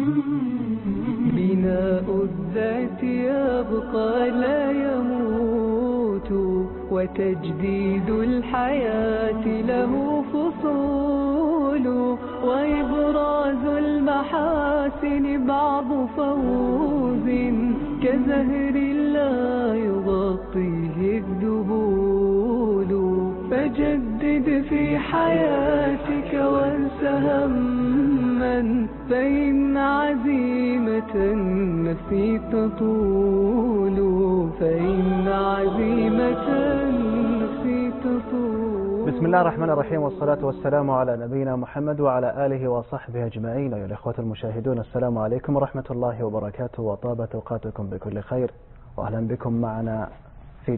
بناء الذات يبقى لا يموت، وتجديد الحياة له فصول، وإبراز المحاسن بعض فوز، كزهر لا يغطيه الذبول. فجدد في حياتك وانس همّا، فإن عزيمة النفس تطول، فإن عزيمة النفس تطول. بسم الله الرحمن الرحيم، والصلاة والسلام على نبينا محمد وعلى آله وصحبه أجمعين. أيها الإخوة المشاهدون، السلام عليكم ورحمة الله وبركاته، وطابت أوقاتكم بكل خير، وأهلا بكم معنا في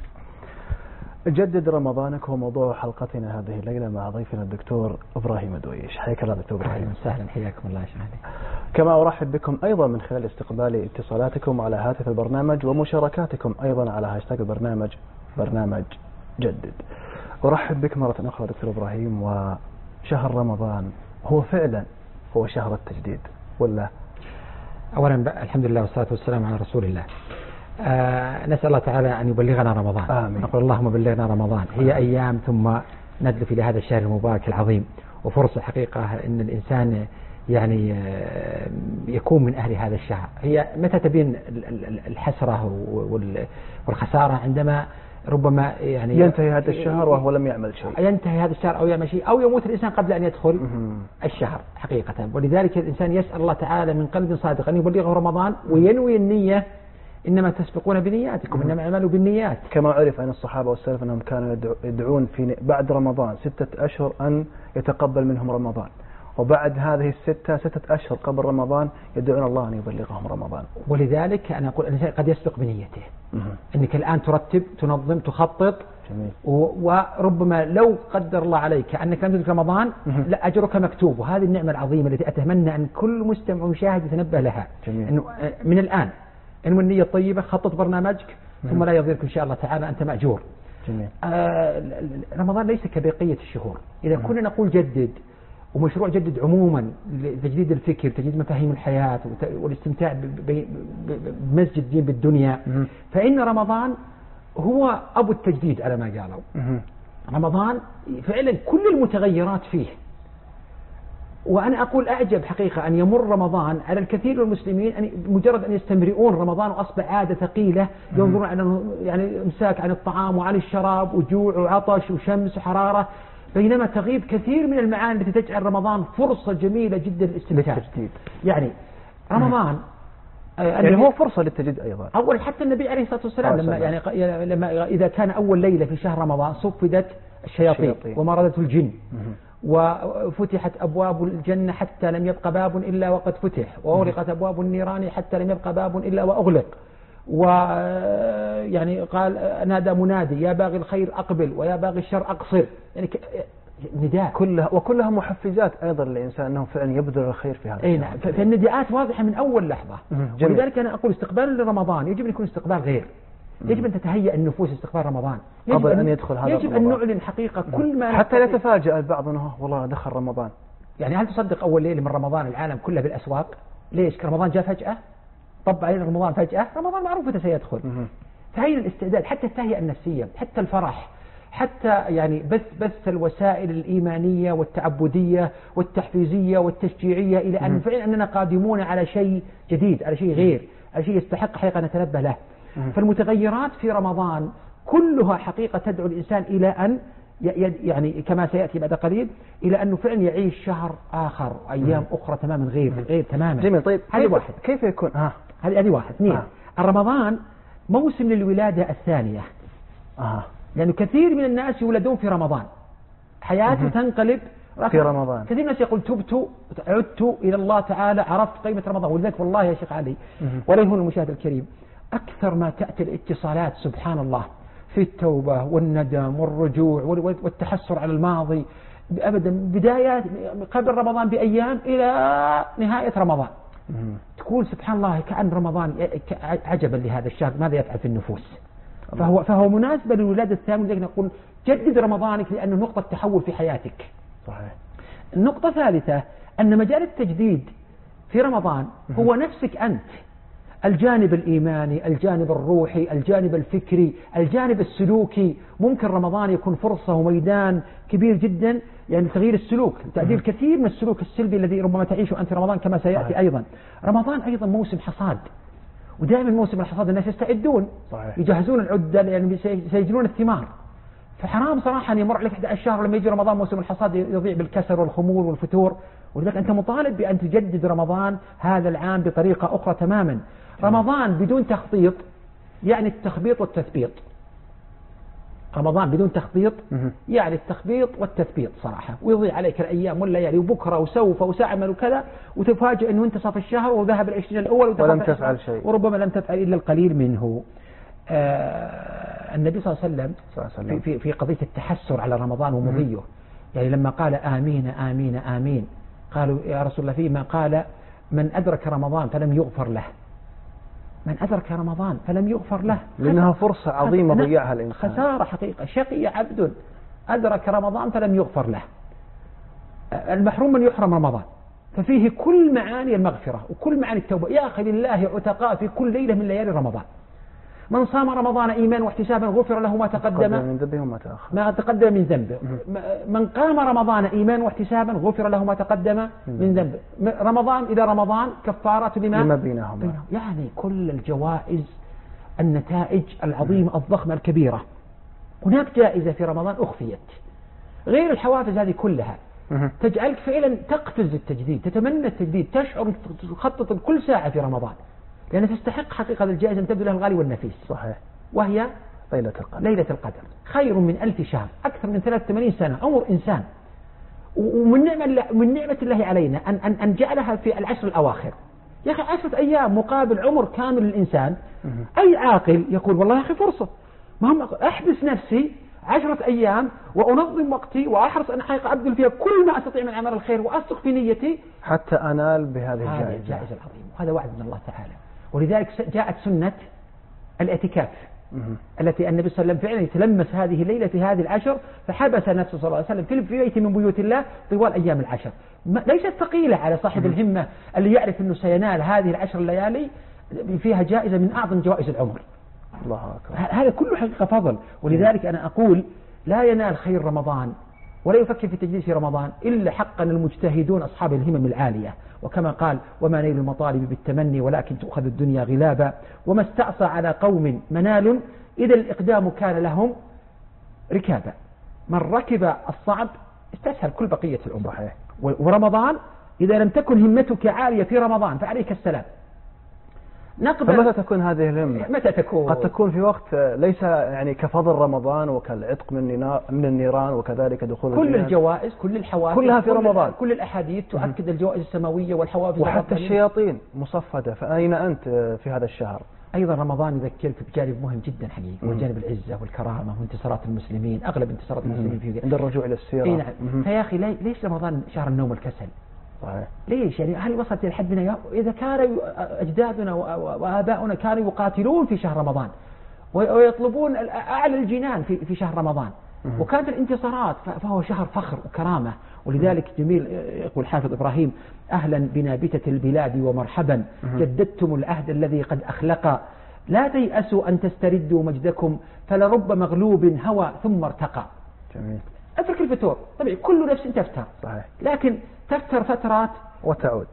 جدد رمضانك، هو موضوع حلقتنا هذه الليلة مع ضيفنا الدكتور إبراهيم دويش. حياك الله دكتور إبراهيم. أهلا وسهلا، حياكم الله شهادي. كما أرحب بكم أيضا من خلال استقبال اتصالاتكم على هاتف البرنامج ومشاركاتكم أيضا على هاشتاج البرنامج برنامج جدد. أرحب بك مرة أخرى دكتور إبراهيم. وشهر رمضان هو فعلا هو شهر التجديد ولا؟ أولا الحمد لله والصلاة والسلام على رسول الله. نسأل الله تعالى أن يبلغنا رمضان. آمين. نقول اللهم بلغنا رمضان. هي أيام ثم ندلف إلى هذا الشهر المبارك العظيم، وفرصة حقيقة أن الإنسان يعني يكون من أهل هذا الشهر. هي متى تبين الحسرة والخسارة؟ عندما ربما يعني ينتهي هذا الشهر وهو لم يعمل شيء، ينتهي هذا الشهر أو يعمل شيء، أو يموت الإنسان قبل أن يدخل الشهر حقيقة. ولذلك الإنسان يسأل الله تعالى من قلب صادق أن يبلغه رمضان، وينوي النية. إنما تسبقون بنياتكم، إنما اعملوا بالنيات. كما عرف عن الصحابة والسلف أنهم كانوا يدعون في بعد رمضان 6 أشهر أن يتقبل منهم رمضان، وبعد هذه 6 أشهر قبل رمضان يدعون الله أن يبلغهم رمضان. ولذلك أنا أقول الإنسان قد يسبق بنيته. أنك الآن ترتب، تنظم، تخطط. جميل. وربما لو قدر الله عليك أنك لم تدرك رمضان، لا أجرك مكتوب. وهذه النعمة العظيمة التي أتمنى أن كل مستمع ومشاهد يتنبه لها. جميل. أنه من الآن إنه النية طيبة، خطط برنامجك، ثم لا يضيرك إن شاء الله تعالى، أنت مأجور. جميل. رمضان ليس كبقية الشهور. إذا كنا نقول جدد، ومشروع جدد عموما لتجديد الفكر، تجديد مفاهيم الحياة والاستمتاع بمزج الدين بالدنيا، فإن رمضان هو أبو التجديد على ما قالوا. رمضان فعلا كل المتغيرات فيه. وأنا أقول أعجب حقيقة أن يمر رمضان على الكثير من المسلمين، أن مجرد أن يستمرئون رمضان وأصبح عادة ثقيلة، ينظرون على يعني إمساك عن الطعام وعن الشراب وجوع وعطش وشمس وحرارة، بينما تغيب كثير من المعاني التي تجعل رمضان فرصة جميلة جدا للاستمتاع. يعني رمضان يعني هو فرصة للتجديد أيضا. أول حتى النبي عليه الصلاة والسلام لما إذا كان أول ليلة في شهر رمضان صفدت الشياطين ومرضت الجن، وفتحت أبواب الجنة حتى لم يبقى باب إلا وقد فتح، وأغلقت أبواب النيران حتى لم يبقى باب إلا وأغلق. ويعني قال نادى منادي يا باغي الخير أقبل ويا باغي الشر أقصر. يعني نداء وكلها محفزات أيضا للإنسان أنه فعلا يبذل الخير في هذا. أي نعم. فالنداءات واضحة من أول لحظة. ولذلك أنا أقول استقبال لرمضان يجب أن يكون استقبال غير. يجب أن تتهيأ النفوس استقبال رمضان قبل أن يدخل هذا يجب أن نعلن حقيقة كل ما حتى لا يتفاجأ البعض أنه والله دخل رمضان. يعني هل تصدق أول ليلة من رمضان العالم كله بالأسواق؟ ليش؟ رمضان جاء فجأة، طب علينا رمضان فجأة. رمضان معروف متى سيدخل. فهي الاستعداد، حتى التهيئة النفسية، حتى الفرح، حتى يعني بث الوسائل الإيمانية والتعبدية والتحفيزية والتشجيعية، إلى أن فعلا أننا قادمون على شيء جديد، على شيء غير، على شيء يستحق حقيقة نتنبه له. فالمتغيرات في رمضان كلها حقيقة تدعو الإنسان إلى أن يعني كما سيأتي بعد قليل إلى أنه فعلا يعيش شهر آخر، أيام أخرى تماما غير تماما. جميل. طيب هذه واحد. كيف يكون هذه واحد. اثنين، رمضان موسم للولادة الثانية. لأنه كثير من الناس يولدون في رمضان، حياته تنقلب في رمضان. كثير من الناس يقول تبت عدت إلى الله تعالى، عرفت قيمة رمضان. ولذلك والله يا شيخ علي ولا يهون المشاهد الكريم، أكثر ما تأتي الاتصالات سبحان الله في التوبة والندم والرجوع والتحسر على الماضي، أبدا بدايات قبل رمضان بأيام إلى نهاية رمضان. تقول سبحان الله كأن رمضان عجبا لهذا الشهر ماذا يفعل في النفوس. فهو مناسبة للولادة الثانية. لذلك نقول جدد رمضانك لأنه نقطة تحول في حياتك. صحيح. النقطة الثالثة أن مجال التجديد في رمضان هو نفسك أنت، الجانب الإيماني، الجانب الروحي، الجانب الفكري، الجانب السلوكي. ممكن رمضان يكون فرصة وميدان كبير جدا يعني تغيير السلوك، تعديل كثير من السلوك السلبي الذي ربما تعيشه أنت رمضان كما سيأتي أيضا. رمضان أيضا موسم حصاد، ودائما موسم الحصاد الناس يستعدون، يجهزون العدة يعني سيجنون الثمار. فحرام صراحة أن يمر عليك 11 شهر لما يجي رمضان موسم الحصاد يضيع بالكسر والخمول والفتور. ولذلك أنت مطالب بأن تجدد رمضان هذا العام بطريقة أخرى تماما. رمضان بدون تخطيط يعني التخبيط والتثبيط. رمضان بدون تخطيط يعني التخبيط والتثبيط صراحة، ويضيع عليك الأيام والليالي وبكرة وسوف وسأعمل وكذا، وتفاجئ أنه انتصف الشهر وذهب ال20 الأول ولم تفعل شيء، وربما لم تفعل إلا القليل منه. النبي صلى الله عليه وسلم في قضية التحسر على رمضان ومضيه، يعني لما قال آمين آمين آمين قالوا يا رسول الله فيما قال من أدرك رمضان فلم يغفر له، من أدرك رمضان فلم يغفر له، لأنها فرصة عظيمة ضيعها الإنسان، خسارة حقيقة. شقي عبد أدرك رمضان فلم يغفر له. المحروم من يحرم رمضان، ففيه كل معاني المغفرة وكل معاني التوبة. يا أخي لله عتقاء في كل ليلة من ليالي رمضان. من صام رمضان إيمانا واحتسابا غفر له ما تقدم من ذنبه وما تأخر، ما تقدم من ذنبه. من قام رمضان إيمانا واحتسابا غفر له ما تقدم من ذنبه. رمضان إلى رمضان كفارات لما بينهما. يعني كل الجوائز، النتائج العظيمة الضخمة الكبيرة. هناك جائزة في رمضان أخفيت غير الحوافز هذه كلها تجعلك فعلا تقفز التجديد، تتمنى التجديد، تشعر تخطط كل ساعة في رمضان، لأنها تستحق حقيقة الجائزة أن تبذل لها الغالي والنفيس. صحيح. وهي ليلة القدر خير من 1000 شهر، أكثر من 83 سنة عمر إنسان. ومن نعمة الله علينا أن جعلها في العشر الأواخر. يا أخي 10 أيام مقابل عمر كامل للإنسان. أي عاقل يقول والله يا أخي فرصة، ما هم أحبس نفسي 10 أيام وأنظم وقتي وأحرص أن حقيقة أبذل فيها كل ما أستطيع من عمل الخير وأثق في نيتي حتى أنال بهذه الجائزة العظيمة. وهذا وعد من الله تعالى. ولذلك جاءت سنة الاعتكاف التي النبي صلى الله عليه وسلم فعلا يتلمس هذه الليلة في هذه العشر، فحبس نفسه صلى الله عليه وسلم في بيت من بيوت الله طوال أيام العشر. ليست ثقيلة على صاحب الهمة اللي يعرف أنه سينال هذه العشر الليالي فيها جائزة من أعظم جوائز العمر. الله أكبر. هذا كله حقيقة فضل. ولذلك أنا أقول لا ينال خير رمضان ولا يفكر في تجديد في رمضان إلا حقا المجتهدون أصحاب الهمم العالية. وكما قال وما نيل المطالب بالتمني ولكن تؤخذ الدنيا غلابا، وما استعصى على قوم منال إذا الإقدام كان لهم ركابا. من ركب الصعب استسهل كل بقية الأمور. ورمضان إذا لم تكن همتك عالية في رمضان فعليك السلام. فمتى تكون هذه الهمة؟ متى تكون؟ قد تكون في وقت ليس يعني كفضل رمضان وكالعتق من النيران وكذلك دخول كل الجوائز كل الحوافز كلها في رمضان. كل الأحاديث تؤكد الجوائز السماوية والحوافز، وحتى الشياطين مصفدة. فأين أنت في هذا الشهر؟ أيضا رمضان يذكرك بجانب مهم جدا حقيقي، وجانب العزة والكرامة وانتصارات المسلمين. أغلب انتصارات المسلمين في عند الرجوع إلى السيرة. نعم. فيا أخي ليش رمضان شهر النوم والكسل؟ صحيح. ليش يعني هل وصلت إلى حدنا؟ إذا كان أجدادنا وآباؤنا كانوا يقاتلون في شهر رمضان ويطلبون أعلى الجنان في شهر رمضان، وكانت الانتصارات، فهو شهر فخر وكرامة. ولذلك جميل يقول حافظ إبراهيم أهلا بنابتة البلاد ومرحبا، جددتم العهد الذي قد أخلق، لا تيأسوا أن تستردوا مجدكم فلرب مغلوب هوى ثم ارتقى. جميل. أترك الفتور طبعا كل نفس تفتر. صحيح. لكن تفتر فترات وتعود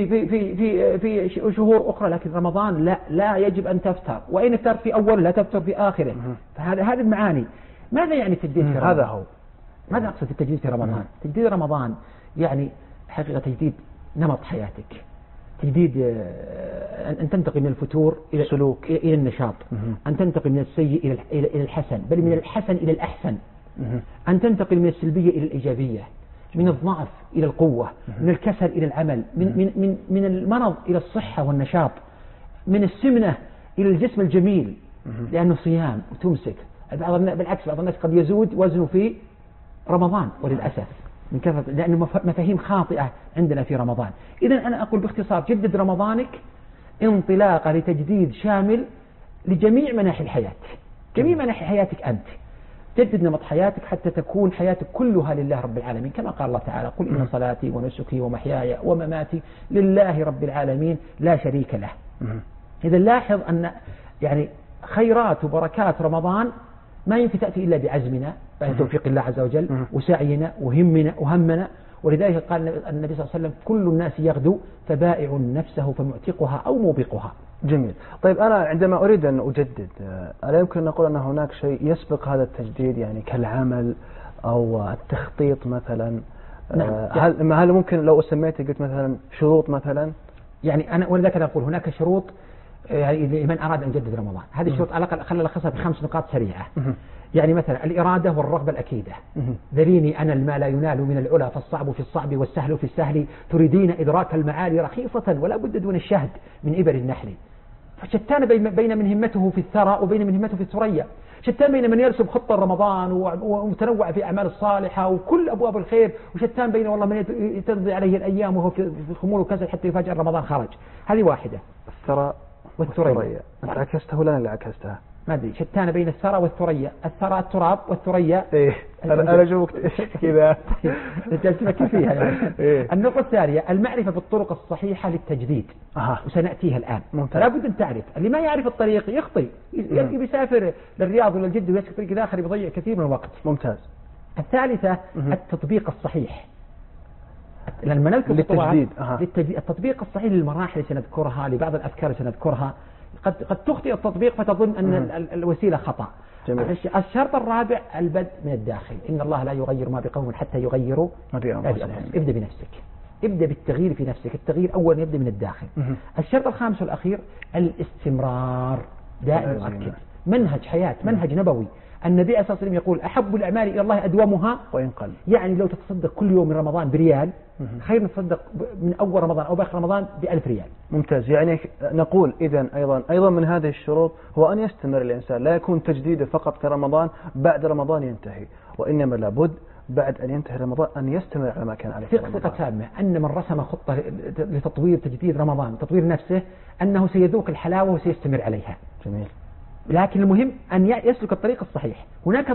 في شهور أخرى، لكن رمضان لا يجب أن تفتر، وإن افترت في أول لا تفتر في آخره. فهذه المعاني. ماذا يعني التجديد في رمضان؟ هذا هو. ماذا أقصد التجديد في رمضان؟ تجديد رمضان يعني حقيقة تجديد نمط حياتك، تجديد أن تنتقل من الفتور إلى السلوك إلى النشاط، أن تنتقل من السيء إلى الحسن، بل من الحسن إلى الأحسن، أن تنتقل من السلبية إلى الإيجابية، من الضعف إلى القوة، من الكسل إلى العمل، من المرض إلى الصحة والنشاط، من السمنة إلى الجسم الجميل، لأنه صيام وتمسك. بالعكس بعض الناس قد يزود وزنه في رمضان وللأسف من كثرة، لأنه مفاهيم خاطئة عندنا في رمضان. إذن أنا أقول باختصار جدد رمضانك انطلاقة لتجديد شامل لجميع مناحي الحياة، جميع مناحي حياتك أنت. جدد نمط حياتك حتى تكون حياتك كلها لله رب العالمين، كما قال الله تعالى: قل إن صلاتي ونسكي ومحياي ومماتي لله رب العالمين لا شريك له. إذا لاحظ أن يعني خيرات وبركات رمضان ما يمكن تأتي إلا بعزمنا بتوفيق الله عز وجل وسعينا وهمنا. ولذلك قال النبي صلى الله عليه وسلم: كل الناس يغدو فبائع نفسه فمعتقها أو موبقها. جميل. طيب أنا عندما أريد أن أجدد، ألا يمكن أن نقول أن هناك شيء يسبق هذا التجديد، يعني كالعمل أو التخطيط مثلا؟ نعم. هل ممكن لو سميت قلت مثلا شروط مثلا؟ يعني أنا ولذلك أقول هناك شروط يعني لمن أراد أن يجدد رمضان. هذه الشروط على الأقل خلينا نلخصها ب5 نقاط سريعة. يعني مثلا الإرادة والرغبة الأكيدة. ذريني أنا ما لا ينال من العلا، فالصعب في الصعب والسهل في السهل، تريدين إدراك المعالي رخيصة ولا بد دون الشهد من إبر النحل. فشتان بين من همته في الثرى وبين من همته في الثريا. شتان بين من يرسم خطة رمضان ومتنوع في أعمال الصالحة وكل أبواب الخير، وشتان بين والله من تمضي عليه الأيام وهو في خمول وكسل حتى يفاجأ رمضان خرج. هذه واحدة. الثرى والثريا. أنت عكستها ولا أنا اللي عكستها؟ ما أدري. شتان بين الثرى والثريا. الثرى التراب والثريا إيه. أنا أشوفك كذا جالس تفكر فيها يعني. إيه. النقطة الثانية المعرفة بالطرق الصحيحة للتجديد. وسنأتيها الآن. ممتاز. لابد أن تعرف. اللي ما يعرف الطريق يخطئ، يسافر للرياض ولا الجدة ويسكت طريق آخر يضيع كثير من الوقت. ممتاز. الثالثة التطبيق الصحيح. لما نذكر للتجديد التطبيق الصحيح للمراحل سنذكرها، لبعض الأفكار سنذكرها. قد تخطئ التطبيق فتظن أن الوسيلة خطأ. جميل. الشرط الرابع البدء من الداخل. إن الله لا يغير ما بقوم حتى يغيروا ما بأنفسهم. ابدأ بنفسك، ابدأ بالتغيير في نفسك. التغيير أولا يبدأ من الداخل. الشرط الخامس والأخير الاستمرار، دائما أؤكد. منهج حياة، منهج نبوي. النبي صلى الله عليه وسلم يقول: أحب الأعمال إلى الله أدومها وإن قل. يعني لو تتصدق كل يوم من رمضان بريال خير من تصدق من أول رمضان أو باخر رمضان ب1000 ريال. ممتاز. يعني نقول إذن أيضا من هذه الشروط هو أن يستمر الإنسان، لا يكون تجديده فقط في رمضان بعد رمضان ينتهي، وإنما لابد بعد أن ينتهي رمضان أن يستمر على ما كان عليه. ثقة تامة أن من رسم خطة لتطوير تجديد رمضان تطوير نفسه أنه سيذوق الحلاوة وسيستمر عليها. جميل. لكن المهم أن يسلك الطريق الصحيح. هناك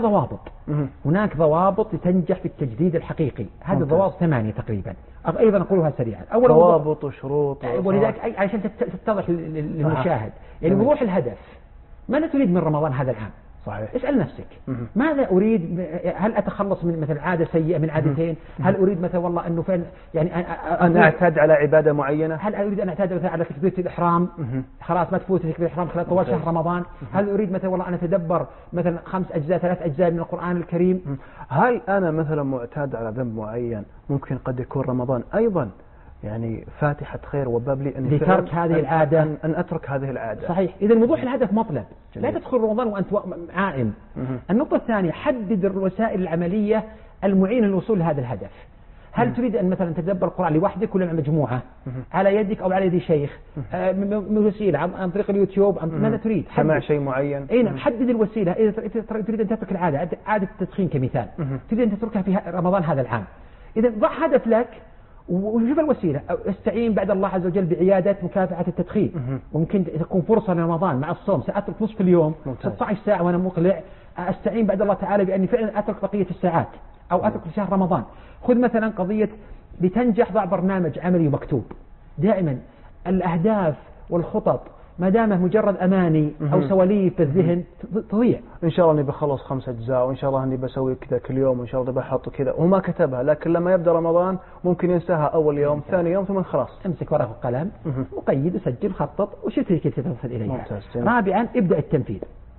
ضوابط لتنجح في التجديد الحقيقي. هذه الضوابط 8 تقريبا. أيضا أقولها سريعا. أول ضوابط وشروط ولذلك عشان تتضح للمشاهد. يعني وضوح الهدف. ماذا تريد من رمضان هذا العام؟ صحيح. اسأل نفسك ماذا أريد؟ هل أتخلص من مثلا عادة سيئة، من عادتين؟ هل أريد مثلا والله أنه فعلا يعني أن أعتاد على عبادة معينة؟ هل أريد أن أعتاد مثلا على تكبيرة الإحرام؟ خلاص ما تفوت تكبيرة الإحرام خلال طوال شهر رمضان. هل أريد مثلا والله أن أتدبر مثلا 5 أجزاء 3 أجزاء من القرآن الكريم؟ هل أنا مثلا معتاد على ذنب معين ممكن قد يكون رمضان أيضا يعني فاتحة خير وباب لي لترك هذه العادة، أن أترك هذه العادة. صحيح. إذا وضوح الهدف مطلب. لا تدخل رمضان وأنت عائم. النقطة الثانية حدد الوسائل العملية المعينة للوصول لهذا الهدف. هل تريد أن مثلا تتدبر القرآن لوحدك ولا مع مجموعة؟ على يدك أو على يد شيخ؟ من وسيلة عن طريق اليوتيوب؟ ماذا تريد؟ سمع شيء معين. أي نعم. حدد الوسيلة. إذا تريد أن تترك العادة، عادة التدخين كمثال، تريد أن تتركها في رمضان هذا العام، إذا ضع هدف لك وشوف الوسيلة. استعين بعد الله عز وجل بعيادة مكافحة التدخين. ممكن تكون فرصة لرمضان مع الصوم. سأترك نصف اليوم 16 ساعة وأنا مقلع. استعين بعد الله تعالى بأني فعلا أترك بقية الساعات أو أترك في شهر رمضان. خذ مثلا قضية لتنجح ضع برنامج عملي ومكتوب. دائما الأهداف والخطط ما دامه مجرد أماني أو سواليف في الذهن تضيع. إن شاء الله أني بخلص 5 أجزاء، وإن شاء الله أني بسوي كذا كل يوم، وإن شاء الله بحط كذا، وما كتبها. لكن لما يبدأ رمضان ممكن ينساها أول يوم ثاني يوم ثم خلاص. امسك ورقة وقلم، مقيد وسجل خطط وشوف كيف تصل إليها. ممتاز. رابعا ابدأ التنفيذ.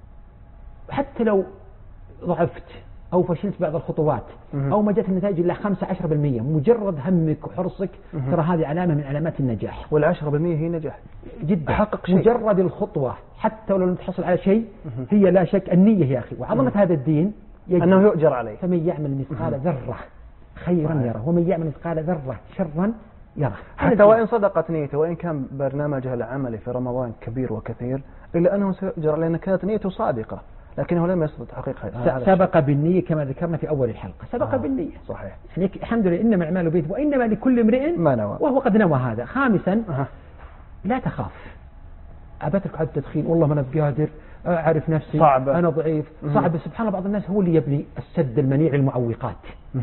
حتى لو ضعفت أو فشلت بعض الخطوات أو ما جت النتائج إلا 5-10%، مجرد همك وحرصك ترى هذه علامة من علامات النجاح. وال10% هي نجاح جدا. حقق شيء. مجرد الخطوة حتى ولو لم تحصل على شيء هي لا شك النية يا أخي. وعظمة هذا الدين أنه يؤجر عليه. فمن يعمل مثقال ذرة خيرا يره ومن يعمل مثقال ذرة شرا يره. حتى وإن صدقت نيته وإن كان برنامجه العملي في رمضان كبير وكثير إلا أنه سيؤجر لأن كانت نيته صادقة لكنه لم يستطع تحقيقها. سبق بالنية كما ذكرنا في أول الحلقة. سبق بالنية. صحيح. يعني الحمد لله إنما الأعمال بيت وإنما لكل امرئ ما نوى، وهو قد نوى هذا. خامسا لا تخاف. أبترك عاد التدخين والله ما أنا بقادر، أعرف نفسي صعبة. أنا ضعيف صعب. سبحان الله بعض الناس هو اللي يبني السد المنيع المعوقات.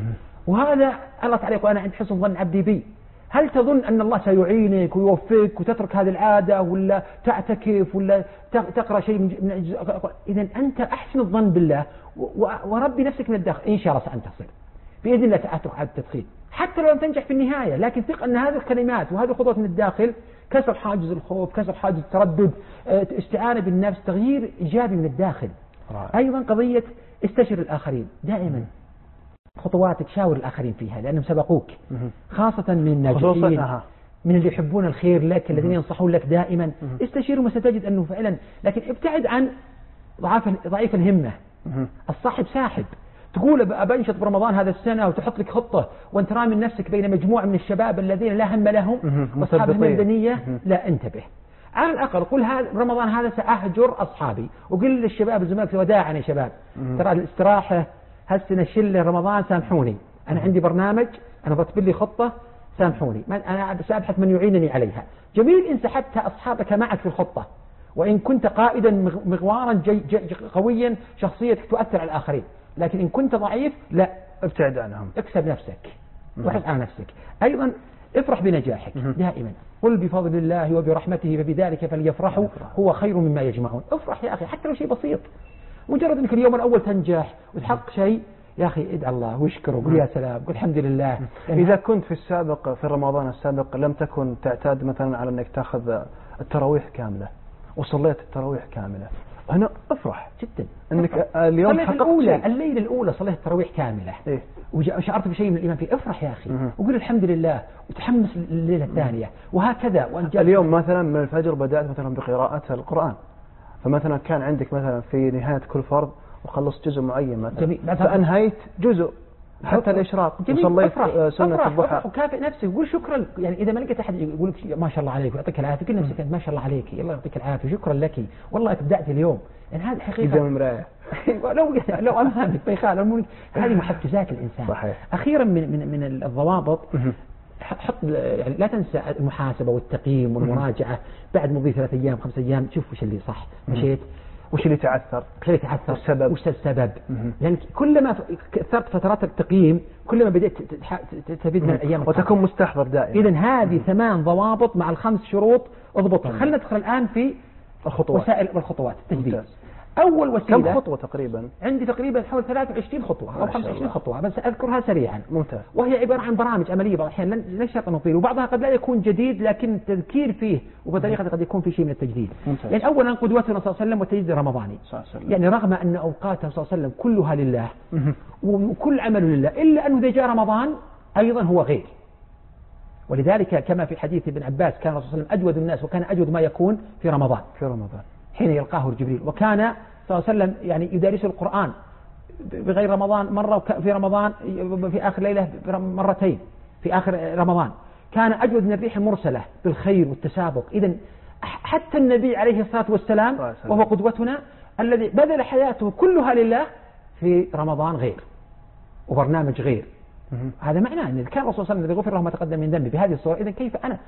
وهذا الله تعالى يقول أنا عند حسن ظن عبدي بي. هل تظن أن الله سيعينك ويوفقك وتترك هذه العادة ولا تعتكف ولا تقرأ شيء من إذا أنت أحسن الظن بالله وربي نفسك من الداخل إن شاء الله سأنتصر بإذن الله. تترك عادة التدخين حتى لو لم تنجح في النهاية، لكن ثق أن هذه الكلمات وهذه الخطوات من الداخل كسر حاجز الخوف، كسر حاجز التردد، استعانة بالنفس، تغيير إيجابي من الداخل. أيضا قضية استشر الآخرين دائما. خطواتك شاور الآخرين فيها لأنهم سبقوك، خاصة من الناجحين من اللي يحبون الخير لك، الذين ينصحون لك دائما. استشيرهم وستجد أنه فعلا، لكن ابتعد عن ضعيف الهمة. الصاحب ساحب، تقول بنشط برمضان هذا السنة وتحط لك خطة وانت رامي نفسك بين مجموعة من الشباب الذين لا هم لهم واصحاب المدنية، لا انتبه. على الأقل قل رمضان هذا سأهجر أصحابي، وقل للشباب زملائك وداعا يا شباب ترى الاستراحة هالسنة شلة رمضان سامحوني، أنا عندي برنامج، أنا برتب لي خطة سامحوني، أنا سأبحث من يعينني عليها. جميل إن سحبت أصحابك معك في الخطة، وإن كنت قائدا مغوارا قويا شخصيتك تؤثر على الآخرين، لكن إن كنت ضعيف لا، ابتعد عنهم، اكسب نفسك وحس على نفسك. أيضا افرح بنجاحك دائما، قل بفضل الله وبرحمته فبذلك فليفرحوا هو خير مما يجمعون. افرح يا أخي حتى لو شيء بسيط، مجرد أنك اليوم الأول تنجح وتحقق شيء يا أخي ادعى الله واشكره وقل يا سلام قل الحمد لله. إذا كنت في رمضان السابق لم تكن تعتاد مثلا على أنك تأخذ التراويح كاملة وصليت التراويح كاملة، هنا افرح جدا انك اليوم حققت شيء. الليلة الأولى صليت التراويح كاملة إيه؟ وشعرت بشيء من الإيمان فيه، افرح يا أخي وقل الحمد لله وتحمس الليلة الثانية وهكذا. اليوم مثلا من الفجر بدأت مثلا بقراءة القرآن، فمثلا كان عندك مثلا في نهاية كل فرض وخلصت جزء معين مثلا فأنهيت جزء حتى الإشراق وصليت سنة الضحى، وكافئ نفسك وقول شكرا. يعني إذا ما لقيت أحد يقول لك ما شاء الله عليك ويعطيك العافية، قل نفسك ما شاء الله عليك الله يعطيك العافية شكرا لك والله أبدعت اليوم. يعني هذه حقيقة قدام المراية لو أمامك ما يخالف، هذه محفزات الإنسان. صحيح. أخيرا من الضوابط، حط يعني لا تنسى المحاسبة والتقييم والمراجعة بعد مضي 3 أيام 5 أيام، شوف وش اللي صح مشيت، وش اللي تعثر، والسبب وش السبب. لأن كلما كثرت فترات التقييم كلما بدأت تستفيد من الأيام وتكون مستحضر دائما. إذن هذه 8 ضوابط مع ال5 شروط اضبطها. خلينا ندخل الآن في الخطوات، وسائل والخطوات التجديد. أول وسيلة كم خطوة تقريبا؟ عندي تقريبا حول 23 خطوة أو 25 خطوة، بس أذكرها سريعا. ممتاز. وهي عبارة عن برامج عملية بعض الأحيان لا شرط نطيل، وبعضها قد لا يكون جديد لكن التذكير فيه وبطريقة قد يكون في شيء من التجديد. ممتاز. يعني أولا قدوتنا صلى الله عليه وسلم والتجديد الرمضاني، يعني رغم أن أوقاته صلى الله عليه وسلم كلها لله وكل عمل لله، إلا أنه إذا جاء رمضان أيضا هو غير. ولذلك كما في حديث ابن عباس كان الرسول صلى الله عليه وسلم أجود الناس وكان أجود ما يكون في رمضان حين يلقاه جبريل، وكان صلى الله عليه وسلم يعني يدارس القرآن بغير رمضان مرة، في رمضان في آخر ليلة مرتين في آخر رمضان، كان أجود من الريح المرسلة بالخير والتسابق. إذن حتى النبي عليه الصلاة والسلام وهو قدوتنا الذي بذل حياته كلها لله في رمضان غير وبرنامج غير. هذا معناه أن كان الرسول صلى الله عليه وسلم غفر له ما تقدم من ذنبه بهذه الصورة، إذن كيف أنا؟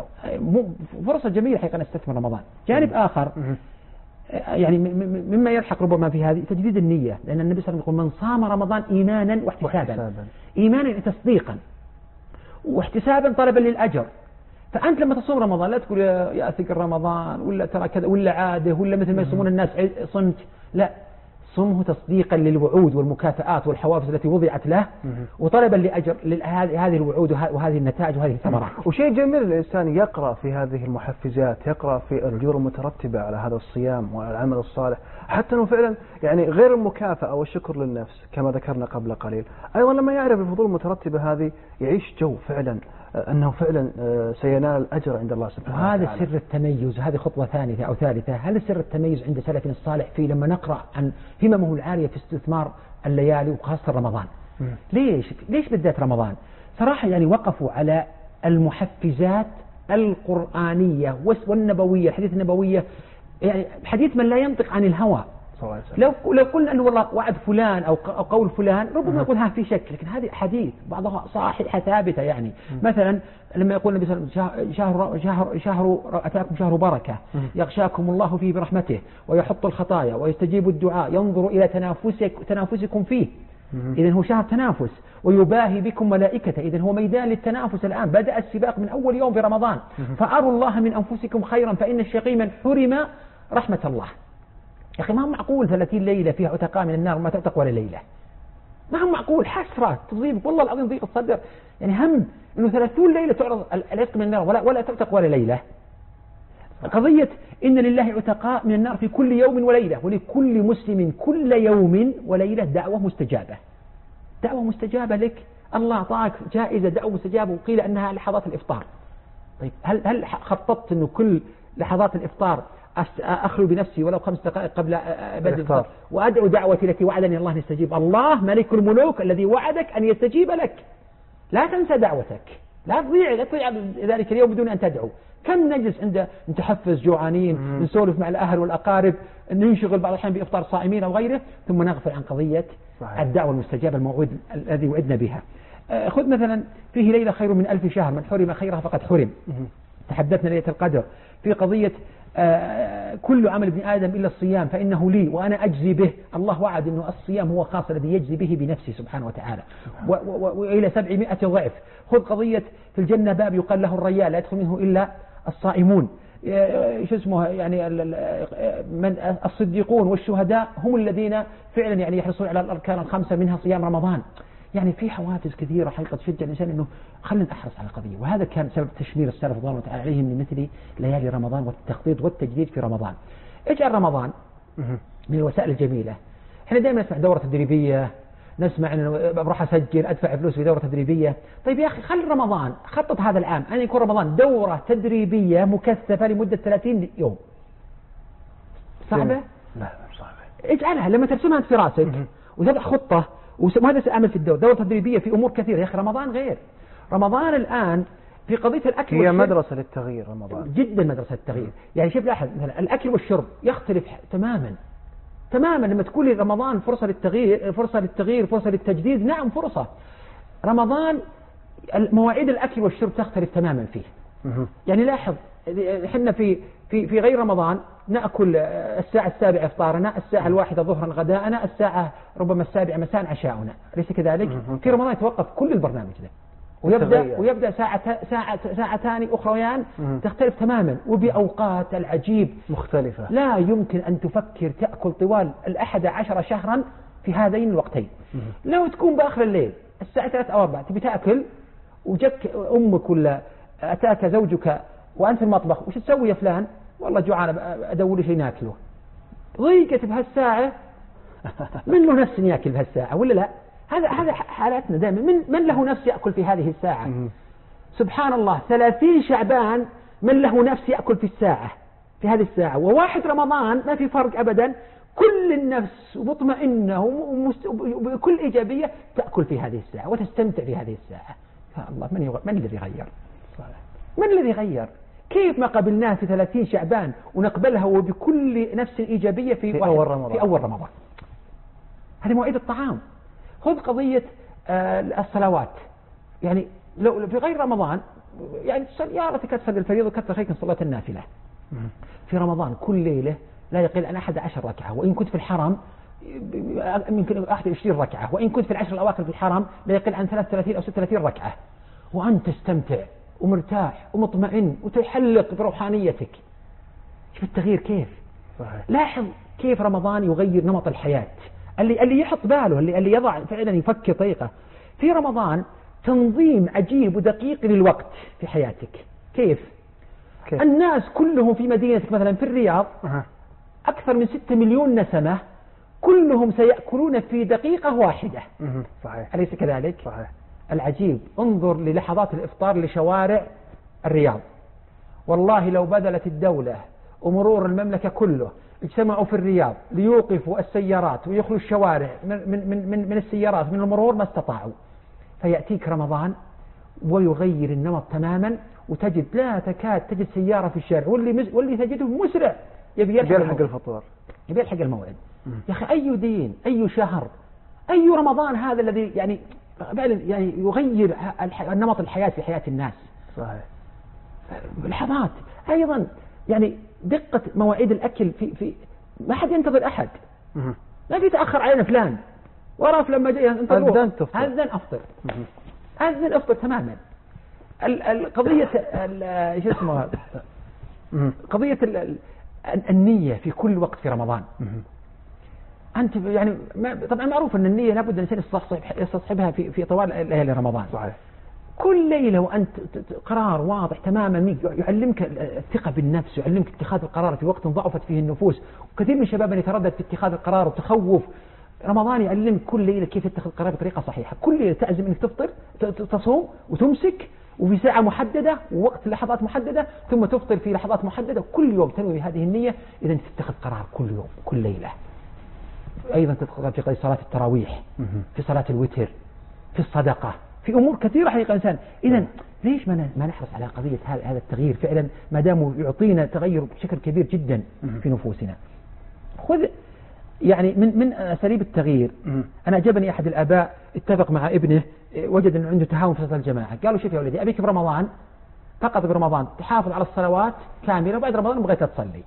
فرصة جميلة حقيقة نستثمر رمضان. جانب آخر يعني مما يلحق ربما في هذه تجديد النية، لأن النبي صلى الله عليه وسلم يقول من صام رمضان إيمانا واحتسابا. إيمانا تصديقا واحتسابا طلبا للأجر. فأنت لما تصوم رمضان لا تقول يا ثقل رمضان ولا ترى كذا ولا عاده ولا مثل ما يصومون الناس صمت، لا، صمه تصديقا للوعود والمكافآت والحوافز التي وضعت له وطلبا لأجر هذه الوعود وهذه النتائج وهذه الثمرات. وشيء جميل الإنسان يقرأ في هذه المحفزات، يقرأ في الأجور المترتبة على هذا الصيام والعمل الصالح، حتى أنه فعلا يعني غير المكافأة والشكر للنفس كما ذكرنا قبل قليل، أيضا لما يعرف الفضول المترتبة هذه يعيش جو فعلا أنه فعلا سينال الأجر عند الله سبحانه وتعالى. وهذا سر التميز، هذه خطوة ثالثة أو ثالثة، هذا سر التميز عند سلفنا الصالح في لما نقرأ عن هممه العالية في استثمار الليالي وخاصة رمضان. ليش بالذات رمضان؟ صراحة يعني وقفوا على المحفزات القرآنية والنبوية، الحديث النبوية، يعني حديث من لا ينطق عن الهوى صلى الله عليه وسلم. لو قلنا أنه والله وعد فلان أو قول فلان ربما نقول ها في شك، لكن هذه حديث بعضها صحيحة ثابتة. يعني مثلا لما يقول النبي صلى الله عليه وسلم شهر أتاكم شهر بركة يغشاكم الله فيه برحمته ويحط الخطايا ويستجيب الدعاء ينظر إلى تنافسكم فيه. إذن هو شهر تنافس ويباهي بكم ملائكته، إذن هو ميدان للتنافس الآن، بدأ السباق من أول يوم في رمضان. فأروا الله من أنفسكم خيرا فإن الشقي من حرم رحمة الله. يا أخي ما هو معقول 30 ليلة فيها عتقاء من النار وما تعتق ولا ليلة، ما هو معقول. حسرة تضيق والله العظيم، ضيق الصدر، يعني هم إنه 30 ليلة تعرض العتق من النار ولا تعتق ولا ليلة. قضية إن لله عتقاء من النار في كل يوم وليلة، ولكل مسلم كل يوم وليلة دعوة مستجابة. دعوة مستجابة لك، الله أعطاك جائزة دعوة مستجابة وقيل أنها لحظات الإفطار. طيب هل خططت أنه كل لحظات الإفطار أخلو بنفسي ولو 5 دقائق قبل بدء الإفطار وأدعو دعوتي التي وعدني الله أن يستجيب؟ الله ملك الملوك الذي وعدك أن يستجيب لك، لا تنسى دعوتك، لا تضيع ذلك اليوم بدون أن تدعو. كم نجلس عند نتحفز جوعانين، نسولف مع الأهل والأقارب، ننشغل بعض الأحيان بإفطار صائمين أو غيره، ثم نغفل عن قضية الدعوة المستجابة الموعود الذي وعدنا بها. خذ مثلا فيه ليلة خير من 1000 شهر، من حرم خيرها فقد حرم. تحدثنا ليلة القدر في قضية كل عمل ابن آدم إلا الصيام فإنه لي وأنا أجزي به. الله وعد أنه الصيام هو خاص الذي يجزي به بنفسه سبحانه وتعالى وإلى 700 ضعف. خذ قضية في الجنة باب يقال له الريان لا يدخل منه إلا الصائمون، شو اسمه يعني من الصديقون والشهداء هم الذين فعلا يعني يحرصون على الأركان الخمسة منها صيام رمضان. يعني في حوافز كثيرة حقيقة تشجع الإنسان أنه خلينا نحرص على القضية، وهذا كان سبب تشمير السلف رضوان الله تعالى عليهم من مثل ليالي رمضان والتخطيط والتجديد في رمضان. اجعل رمضان من الوسائل الجميلة. احنا دائما نسمع دورة تدريبية، نسمع أنه بروح أسجل أدفع فلوس في دورة تدريبية. طيب يا أخي خلي رمضان، خطط هذا العام أن يكون رمضان دورة تدريبية مكثفة لمدة 30 يوم. صعبة؟ لا صعبة. اجعلها لما ترسمها أنت في راسك وتضع خطة وهذا سأعمل في دورة تدريبية في أمور كثيرة. يا أخي رمضان غير. رمضان الآن في قضية الأكل هي والشرب مدرسة للتغيير. رمضان جدا مدرسة للتغيير. يعني شوف لاحظ مثلا الأكل والشرب يختلف تماما لما تقول لي رمضان فرصة للتغيير، فرصة للتجديد. نعم فرصة. رمضان مواعيد الأكل والشرب تختلف تماما فيه. يعني لاحظ احنا في غير رمضان نأكل الساعة 7 إفطارنا، الساعة 1 ظهرا غداءنا، الساعة ربما 7 مساء عشاؤنا، أليس كذلك؟ في رمضان يتوقف كل البرنامج ده ويبدأ ساعتان أخريان تختلف تماما وبأوقات العجيب مختلفة. لا يمكن أن تفكر تأكل طوال 11 شهرا في هذين الوقتين. لو تكون بآخر الليل الساعة 3 أو 4 تبي تأكل وجك أمك ولا أتاك زوجك وأنت في المطبخ، وش تسوي يا فلان؟ والله جوعان أدور لي شيء ناكله. ضيقت بهالساعة من له نفس يأكل بهالساعة ولا لا؟ هذا حالاتنا دائما. من له نفس يأكل في هذه الساعة؟ سبحان الله 30 شعبان من له نفس يأكل في هذه الساعة، وواحد رمضان ما في فرق أبدا، كل النفس مطمئنة وبكل إيجابية تأكل في هذه الساعة وتستمتع في هذه الساعة. يا الله من الذي غير؟ من الذي غير؟ كيف ما قبلناه في 30 شعبان ونقبلها وبكل نفس إيجابية في أول رمضان؟ هذه مواعيد الطعام. خذ قضية الصلوات. يعني لو في غير رمضان يعني يا ريتك تصلي الفريضة وكثر خيرك صلاة النافلة. في رمضان كل ليلة لا يقل عن 11 ركعة، وإن كنت في الحرم يمكن 21 ركعة، وإن كنت في العشر الأواخر في الحرم لا يقل عن 33 أو 36 ركعة، وأنت تستمتع ومرتاح ومطمئن وتحلق بروحانيتك. شوف التغيير كيف. صحيح. لاحظ كيف رمضان يغير نمط الحياة. اللي يحط باله، اللي يضع فعلا يفكر طريقة في رمضان، تنظيم عجيب ودقيق للوقت في حياتك. كيف؟ الناس كلهم في مدينتك مثلا في الرياض أكثر من 6 مليون نسمة، كلهم سيأكلون في دقيقة واحدة. صحيح. أليس كذلك؟ صحيح. العجيب انظر للحظات الإفطار لشوارع الرياض. والله لو بذلت الدولة ومرور المملكة كله اجتمعوا في الرياض ليوقفوا السيارات ويخلوا الشوارع من السيارات من المرور ما استطاعوا. فيأتيك رمضان ويغير النمط تماما، وتجد لا تكاد تجد سيارة في الشارع، واللي تجده مسرع يبي يلحق الفطور، يبي يلحق الموعد. يا أخي أي دين، أي شهر، أي رمضان هذا الذي يعني فعلا يعني يغير نمط الحياة في حياة الناس. صحيح. لحظات أيضا يعني دقة مواعيد الأكل في ما حد ينتظر أحد. لا يتأخر علينا فلان ورا لما جاي أنت أذن تفطر، أذن أفطر، أذن أفطر تماما. القضية شو اسمه قضية النية في كل وقت في رمضان. أنت يعني طبعا معروف أن النية لابد أن الإنسان يستصحبها في طوال ليالي رمضان. صحيح. كل ليلة وأنت قرار واضح تماما منك، يعلمك الثقة بالنفس، يعلمك اتخاذ القرار في وقت ضعفت فيه النفوس. وكثير من الشباب يتردد في اتخاذ القرار وتخوف. رمضان يعلمك كل ليلة كيف تتخذ قرار بطريقة صحيحة. كل ليلة تعزم أنك تفطر، تصوم وتمسك، وفي ساعة محددة ووقت لحظات محددة، ثم تفطر في لحظات محددة. كل يوم تنوي بهذه النية، إذا تتخذ قرار كل يوم كل ليلة. أيضا تدخل في صلاة التراويح، في صلاة الوتر، في الصدقة، في أمور كثيرة حقيقة الإنسان. إذا ليش ما نحرص على قضية هذا التغيير فعلا، ما دام يعطينا تغير بشكل كبير جدا في نفوسنا. خذ يعني من أساليب التغيير. أنا أعجبني أحد الآباء اتفق مع ابنه، وجد أنه عنده تهاون في صلاة الجماعة. قالوا شوف يا ولدي، أبيك برمضان فقط برمضان تحافظ على الصلوات كاملة، وبعد رمضان بغيت تصلي.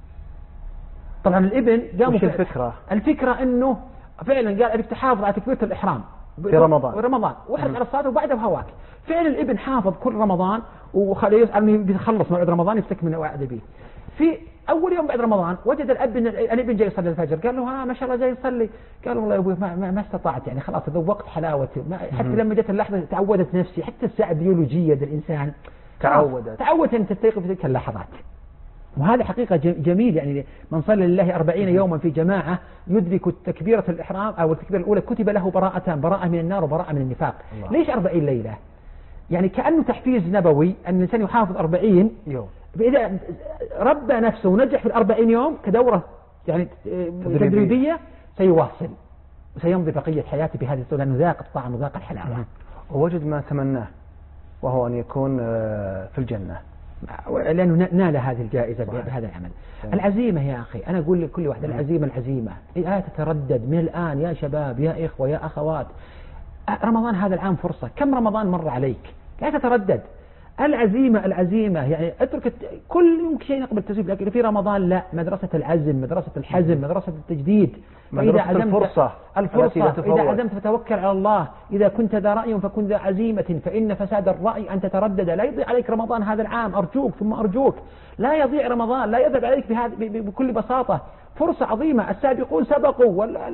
طبعا الابن قاموا الفكرة أنه فعلا قال أبيك تحافظ على تكبيرة الإحرام في رمضان واحرص على الصلاة وبعدها بهواك. فعلا الابن حافظ كل رمضان وخليه يسأل أنه بيخلص موعد رمضان يستكمل وعد به. في أول يوم بعد رمضان وجد الابن جاي يصلي الفجر. قال له ما شاء الله جاي يصلي. قال والله يا أبوي ما استطعت، يعني خلاص ذوقت حلاوته. حتى لما جت اللحظة تعودت نفسي، حتى الساعة البيولوجية للإنسان تعودت أن تستيقظ في تلك اللحظات. وهذا حقيقة جميل. يعني من صلى لله 40 يوما في جماعة يدرك تكبيرة الإحرام أو التكبيرة الأولى كتب له براءتان، براءة من النار وبراءة من النفاق. ليش 40 ليلة؟ يعني كأنه تحفيز نبوي أن الإنسان يحافظ 40 يوم. إذا ربى نفسه ونجح في 40 يوم كدورة يعني تدريبية سيواصل وسيمضي بقية حياته بهذه الصورة، لأنه ذاق الطعم وذاق الحلاوة ووجد ما تمناه، وهو أن يكون في الجنة، لأنه نال هذه الجائزة بهذا العمل. العزيمة يا أخي، أنا أقول لكل واحد العزيمة لا تتردد من الآن يا شباب يا إخوة يا أخوات. رمضان هذا العام فرصة، كم رمضان مر عليك؟ لا تتردد. العزيمة يعني اترك كل يوم شيء نقبل التسويف، لكن في رمضان لا، مدرسة العزم، مدرسة الحزم، مدرسة التجديد. فإذا عزمت الفرصة إذا عزمت فتوكل على الله. إذا كنت ذا رأي فكن ذا عزيمة، فإن فساد الرأي أن تتردد. لا يضيع عليك رمضان هذا العام، أرجوك ثم أرجوك. لا يضيع رمضان، لا يذهب عليك بكل بساطة. فرصة عظيمة، السابقون سبقوا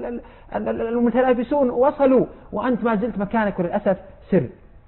والمتنافسون وصلوا وأنت ما زلت مكانك وللأسف سر.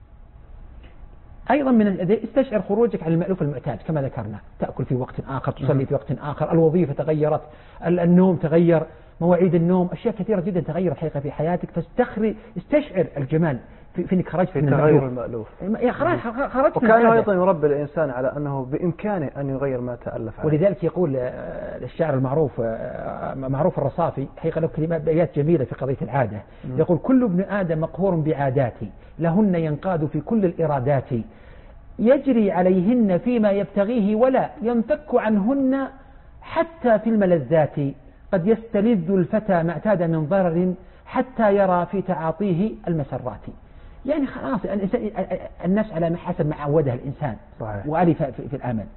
أيضا من استشعر خروجك عن المألوف المعتاد كما ذكرنا، تأكل في وقت آخر، تصلي في وقت آخر، الوظيفة تغيرت، النوم تغير، مواعيد النوم، أشياء كثيرة جدا تغيرت حقيقة في حياتك. استشعر الجمال في انك خرجت من تغير المألوف. خرجت. وكان أيضا يربي الإنسان على أنه بإمكانه أن يغير ما تألف عليه. ولذلك يقول الشاعر المعروف معروف الرصافي، حقيقة له كلمات جميلة في قضية العادة. يقول كل ابن آدم مقهور بعاداتي، لهن ينقاد في كل الإرادات، يجري عليهن فيما يبتغيه ولا ينفك عنهن حتى في الملذات، قد يستلذ الفتى ما اعتاد من ضرر حتى يرى في تعاطيه المسرات. يعني خلاص النفس على ما حسب ما عودها الإنسان. صحيح. وألف في الأمل.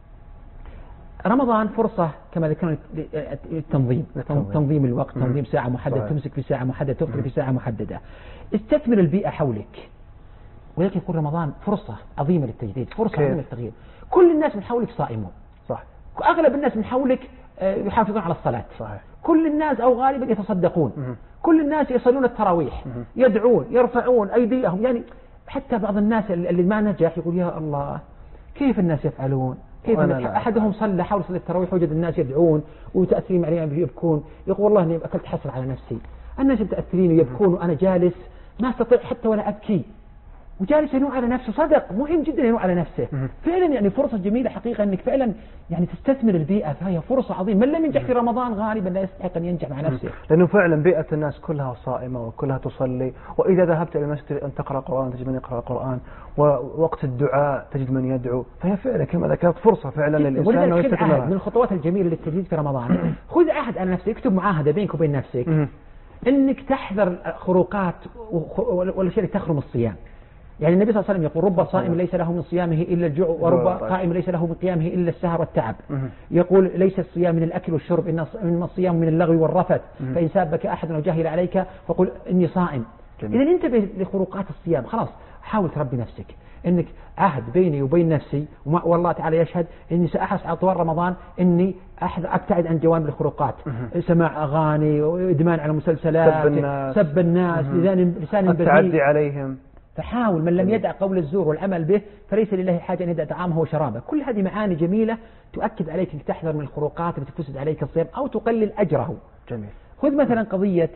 رمضان فرصة كما ذكرنا تنظيم الوقت، تنظيم ساعة محددة. صحيح. تمسك في ساعة محددة، تفطر في ساعة محددة. استثمر البيئة حولك. ولكن يكون رمضان فرصة عظيمة للتجديد، فرصة عظيمة للتغيير. كل الناس من حولك صائمون. صح. أغلب الناس من حولك يحافظون على الصلاة. صحيح. كل الناس أو غالبا يتصدقون. كل الناس يصلون التراويح، يدعون، يرفعون أيديهم. يعني حتى بعض الناس اللي ما نجح يقول يا الله كيف الناس يفعلون، كيف أحدهم حاول يصلي التراويح وجد الناس يدعون وتأثيرين عليهم يبكون، يقول والله إني أكلت حسر على نفسي، الناس متأثرين ويبكون وأنا جالس ما أستطيع حتى ولا أبكي. وجالس ينوع على نفسه. صدق، مهم جدا ينوع على نفسه فعلا. يعني فرصة جميلة حقيقة انك فعلا يعني تستثمر البيئة، فهي فرصة عظيمة. من لم ينجح في رمضان غالبا لا يستحق ان ينجح مع نفسه. لانه فعلا بيئة الناس كلها صائمة وكلها تصلي، واذا ذهبت الى المسجد ان تقرأ قرآن تجد من يقرأ القرآن، ووقت الدعاء تجد من يدعو، فهي فعلا كما ذكرت فرصة فعلا للانسان انه يستثمرها. من الخطوات الجميلة للتجديد في رمضان خذ عهد على نفسك، اكتب معاهدة بينك وبين نفسك انك تحذر خروقات والاشياء اللي تخرم الصيام. يعني النبي صلى الله عليه وسلم يقول رب صائم ليس له من صيامه إلا الجوع، ورب قائم ليس له من قيامه إلا السهر والتعب. يقول ليس الصيام من الأكل والشرب، إنما الصيام من اللغو والرفث. فإن سابك أحد وجهل عليك فقل إني صائم. إذا انتبه لخروقات الصيام. خلاص حاول تربي نفسك إنك عهد بيني وبين نفسي، والله تعالى يشهد إني سأحرص على طوال رمضان إني أبتعد عن جوانب الخروقات، سماع أغاني، إدمان على مسلسلات، سب الناس، لسان بذيء، التعدي عليهم. فحاول من لم يدع قول الزور والعمل به فليس لله حاجة أن يدع طعامه وشرابه. كل هذه معاني جميلة تؤكد عليك أنك تحذر من الخروقات التي تفسد عليك الصيام أو تقلل أجره. جميل. خذ مثلا قضية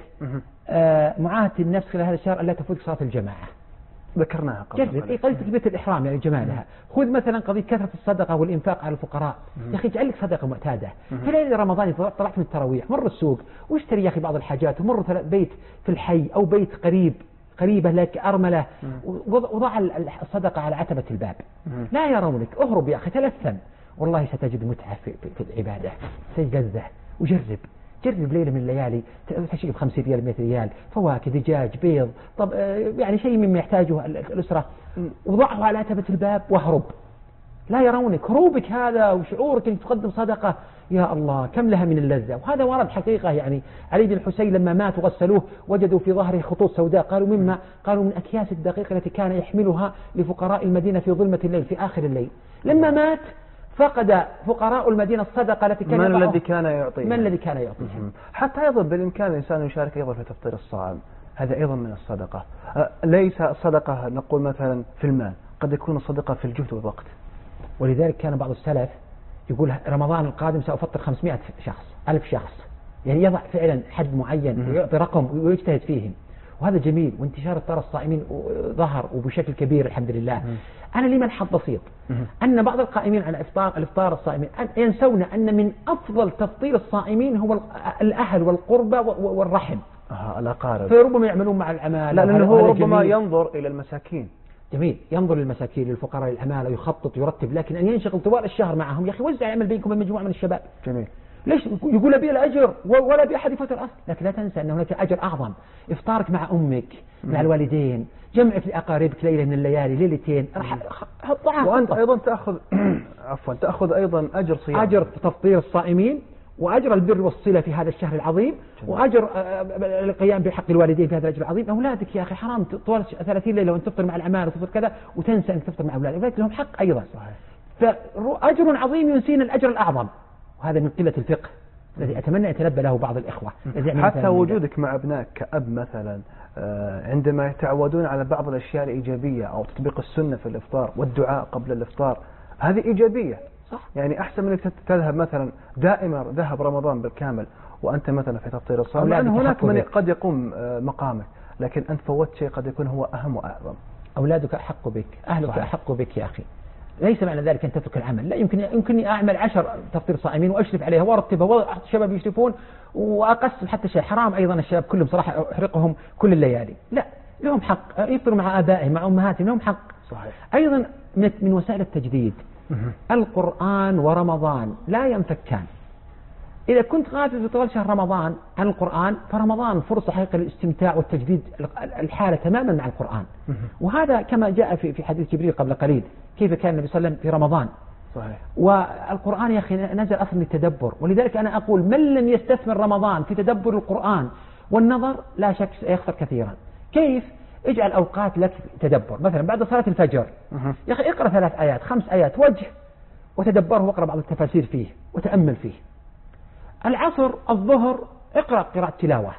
معاهدة النفس خلال هذا الشهر ألا تفوت صلاة الجماعة، ذكرناها قبل قضية تكبيرة الإحرام يعني جمالها. خذ مثلا قضية كثرة الصدقة والإنفاق على الفقراء. يا أخي اجعل لك صدقة معتادة في ليلة رمضان. طلعت من التراويح مر السوق واشتري يا أخي بعض الحاجات، ومر بيت في الحي أو بيت قريبة لك أرملة، وضع الصدقة على عتبة الباب. لا يرونك، اهرب يا أخي تلثم، والله ستجد متعة في العبادة، ستجد لذة. جرب ليلة من الليالي تشيء ب50 ريال 100 ريال، فواكه دجاج بيض، طب يعني شيء مما يحتاجه الأسرة، وضعه على عتبة الباب واهرب. لا يرونك، هروبك هذا وشعورك أنك تقدم صدقة يا الله كم لها من اللذة. وهذا ورد حقيقة. يعني علي بن الحسين لما مات وغسلوه وجدوا في ظهره خطوط سوداء، قالوا مما؟ قالوا من أكياس الدقيق التي كان يحملها لفقراء المدينة في ظلمة الليل في آخر الليل. لما مات فقد فقراء المدينة الصدقة التي كان من الذي كان يعطيها. من الذي كان يعطيها. حتى أيضا بالإمكان الإنسان يشارك أيضا في تفطير الصائم، هذا أيضا من الصدقة. ليس الصدقة نقول مثلا في المال، قد يكون الصدقة في الجهد والوقت. ولذلك كان بعض السلف يقول رمضان القادم سأفطر 500 شخص 1000 شخص، يعني يضع فعلا حد معين ويعطي رقم ويجتهد فيهم، وهذا جميل. وانتشار إفطار الصائمين ظهر وبشكل كبير الحمد لله. أنا لي ملحظ بسيط أن بعض القائمين على الإفطار الصائمين ينسون أن من أفضل تفطير الصائمين هو الأهل والقربى والرحم، الأقارب. فربما يعملون مع العمال. لا، لأنه هو ربما ينظر إلى المساكين. جميل، ينظر للمساكين للفقراء للعمالة، يخطط يرتب، لكن أن ينشغل طوال الشهر معهم. يا أخي وزع يعمل بينكم مجموعة من الشباب. جميل. ليش يقول أبي الأجر ولا بأحد يفطر أصلا؟ لكن لا تنسى أن هناك أجر أعظم، إفطارك مع أمك مع الوالدين، جمعك لأقاربك ليلة من الليالي ليلتين، وأنت أيضا تأخذ تأخذ أيضا أجر صيام، أجر تفطير الصائمين، وأجر البر والصلة في هذا الشهر العظيم، وأجر القيام بحق الوالدين في هذا الأجر العظيم. أولادك يا أخي حرام طوال 30 ليلة وأنت تفطر مع الأعمال وتفطر كذا وتنسى أنك تفطر مع أولادك لهم حق أيضا. صحيح. فأجر عظيم ينسينا الأجر الأعظم، وهذا من قلة الفقه الذي أتمنى يتنبه له بعض الإخوة. حتى وجودك مع أبنائك كأب مثلا عندما يتعودون على بعض الأشياء الإيجابية أو تطبيق السنة في الإفطار والدعاء قبل الإفطار، هذه إيجابية. صح. يعني أحسن من أنك تذهب مثلا دائما ذهب رمضان بالكامل وأنت مثلا في تفطير الصائم، لأن هناك من قد يقوم مقامك، لكن أنت فوت شيء قد يكون هو أهم وأعظم. أولادك أحق بك، أهلك صحيح. أحق بك يا أخي. ليس معنى ذلك أن تترك العمل، لا، يمكنني أعمل 10 تفطير صائمين وأشرف عليها وأرتبها وأحط الشباب يشرفون وأقسم حتى شيء حرام. أيضا الشباب كلهم صراحة أحرقهم كل الليالي، لا، لهم حق يفطروا مع آبائهم مع أمهاتهم، لهم حق. صحيح. أيضا من وسائل التجديد القرآن ورمضان لا ينفكان. إذا كنت غافل في طوال شهر رمضان عن القرآن، فرمضان فرصة حقيقة للاستمتاع والتجديد الحالة تماما مع القرآن. وهذا كما جاء في حديث جبريل قبل قليل، كيف كان النبي صلى الله عليه وسلم في رمضان. صحيح. والقرآن يا أخي نزل أصلا للتدبر، ولذلك أنا أقول من لم يستثمر رمضان في تدبر القرآن والنظر لا شك سيخسر كثيرا. كيف؟ اجعل أوقات لك تدبر، مثلا بعد صلاة الفجر يا أخي اقرأ 3 آيات 5 آيات وجه وتدبره، واقرأ بعض التفاسير فيه وتأمل فيه. العصر الظهر اقرأ قراءة تلاوة.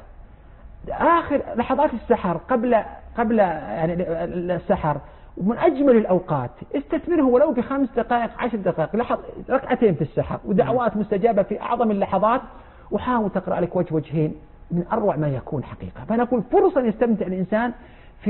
آخر لحظات السحر قبل يعني السحر ومن أجمل الأوقات استثمره ولو ب5 دقائق 10 دقائق، ركعتين في السحر ودعوات مستجابة في أعظم اللحظات، وحاول تقرأ لك وجهين من أروع ما يكون حقيقة. فنقول فرصة يستمتع الإنسان في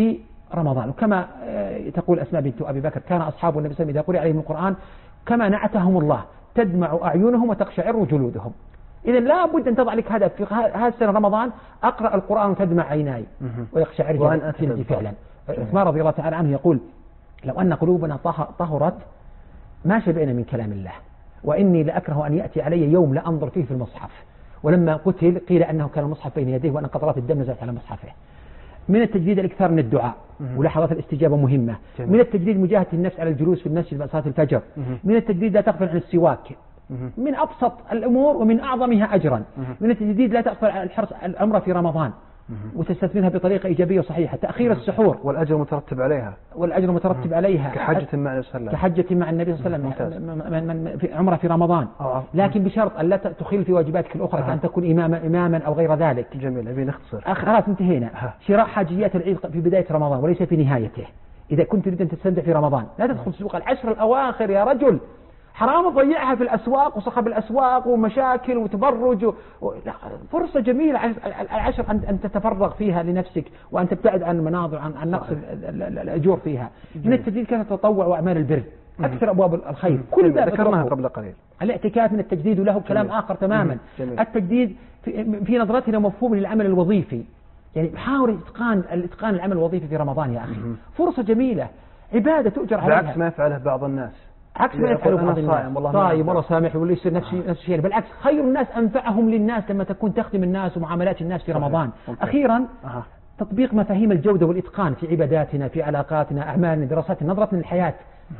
رمضان. وكما تقول أسماء بنت أبي بكر كان أصحاب النبي صلى الله عليه وسلم إذا قرئ عليهم القرآن كما نعتهم الله تدمع أعينهم وتقشعر جلودهم. إذا لا بد أن تضع لك هدف في هذه السنة رمضان أقرأ القرآن وتدمع عيناي ويقشعر جلدي فعلا. عثمان رضي الله تعالى عنه يقول لو أن قلوبنا طهرت ما شبعنا من كلام الله، وإني لأكره أن يأتي علي يوم لا أنظر فيه في المصحف. ولما قتل قيل أنه كان المصحف بين يديه وأن قطرات الدم نزلت على مصحفه. من التجديد الإكثار من الدعاء ولحظات الاستجابة مهمة. من التجديد مجاهدة النفس على الجلوس في المسجد بعد صلاة الفجر. من التجديد لا تغفل عن السواك، من أبسط الأمور ومن أعظمها أجرا. من التجديد لا تغفل عن الحرص العمرة في رمضان وتستثمرها بطريقة إيجابية وصحيحة. تأخير السحور والأجر مترتب عليها، والأجر مترتب عليها كحجة مع النبي صلى الله عليه وسلم، كحجة مع النبي صلى الله عليه وسلم في عمرة في رمضان، لكن بشرط أن لا تخل في واجباتك الأخرى كأن تكون إماما أو غير ذلك. جميل. أبي نختصر. خلاص انتهينا. شراء حاجيات العيد في بداية رمضان وليس في نهايته. إذا كنت تريد أن تستمتع في رمضان لا تدخل سوق العشر الأواخر يا رجل، حرام تضيعها في الأسواق وصخب الأسواق ومشاكل وتبرج لا، فرصة جميلة العشر أن تتفرغ فيها لنفسك وأن تبتعد عن المناظر عن نقص الأجور فيها. من التجديد كانت التطوع وأعمال البر أكثر أبواب الخير، كل ذلك ذكرناها قبل قليل. الاعتكاف من التجديد وله كلام آخر تماما. التجديد في نظرتنا مفهوم للعمل الوظيفي، يعني حاول الإتقان العمل الوظيفي في رمضان يا أخي، فرصة جميلة، عبادة تؤجر عليها بعكس ما يفعله بعض الناس. عكس ما يفعله بعض الناس، صايم والله سامح واللي يصير نفس الشيء. بالعكس خير الناس أنفعهم للناس لما تكون تخدم الناس ومعاملات الناس في رمضان. أخيرا تطبيق مفاهيم الجودة والإتقان في عباداتنا، في علاقاتنا، أعمالنا، دراساتنا، نظرتنا للحياة.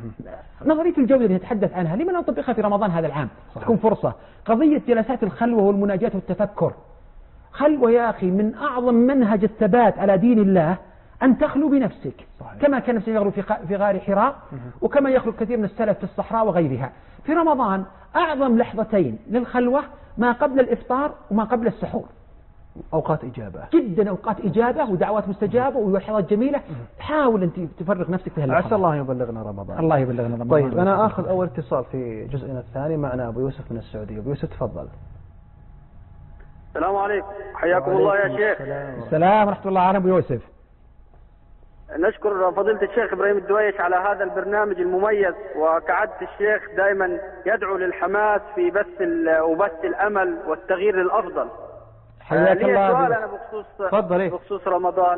نظرية الجودة اللي نتحدث عنها لمن نطبقها في رمضان هذا العام؟ تكون فرصة. قضية جلسات الخلوة والمناجاة والتفكر، خلوة يا أخي من أعظم منهج الثبات على دين الله أن تخلو بنفسك. صحيح. كما كان يخلو في غار حراء وكما يخلو كثير من السلف في الصحراء وغيرها. في رمضان أعظم لحظتين للخلوة ما قبل الإفطار وما قبل السحور، أوقات إجابة جدا، أوقات إجابة ودعوات مستجابة ولحظات جميلة. حاول أن تفرغ نفسك في هاللحظات. عسى الله يبلغنا رمضان. الله يبلغنا رمضان. طيب أنا آخذ أول اتصال في جزئنا الثاني معنا أبو يوسف من السعودية. أبو يوسف تفضل. السلام عليكم، حياكم الله يا شيخ. السلام ورحمة الله. أهلا أبو يوسف. نشكر فضيلة الشيخ إبراهيم الدويش على هذا البرنامج المميز، وكعادة الشيخ دائما يدعو للحماس في وبث الأمل والتغيير للأفضل. حياك الله. سؤال أنا بخصوص رمضان.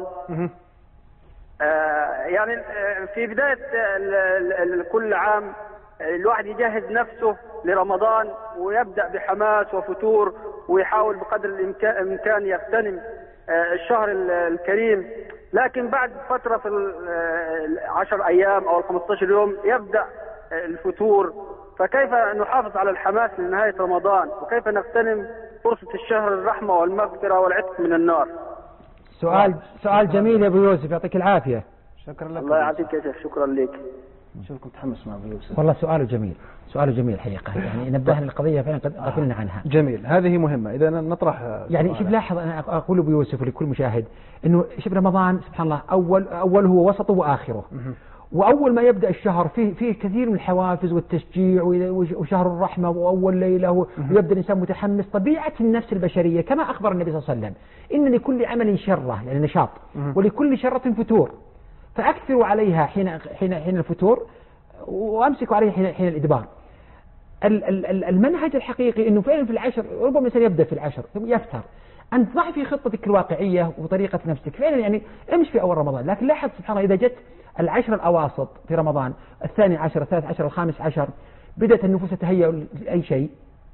يعني في بداية كل عام الواحد يجهز نفسه لرمضان ويبدأ بحماس وفتور ويحاول بقدر الإمكان يغتنم الشهر الكريم، لكن بعد فترة في 10 أيام أو 15 يوم يبدأ الفتور. فكيف نحافظ على الحماس لنهاية رمضان، وكيف نغتنم فرصة الشهر الرحمة والمغفرة والعتق من النار؟ سؤال جميل يا أبو يوسف، يعطيك العافية. شكرا لك. الله يعطيك يا شيخ، شكرا لك. شوفكم متحمس مع أبو يوسف. والله سؤاله جميل حقيقة، يعني نبهنا القضية فعلا قد غفلنا عنها. جميل، هذه مهمة. إذا نطرح يعني شوف لاحظ، أنا أقول أبو يوسف ولكل مشاهد إنه شوف رمضان سبحان الله أوله ووسطه وآخره. وأول ما يبدأ الشهر فيه كثير من الحوافز والتشجيع وشهر الرحمة وأول ليلة ويبدأ الإنسان متحمس. طبيعة النفس البشرية كما أخبر النبي صلى الله عليه وسلم إن لكل عمل شرة يعني نشاط، ولكل شرة فتور، فأكثروا عليها حين الفتور وأمسكوا عليها حين الإدبار. المنهج الحقيقي أنه فعلا في العشر ربما الإنسان يبدأ في العشر ثم يفتر. أن تضع في خطتك الواقعية وطريقة نفسك فعلا، يعني امشي في أول رمضان. لكن لاحظ سبحان الله إذا جت العشر الأواسط في رمضان، 12 13 15 بدأت النفوس تتهيأ لأي شيء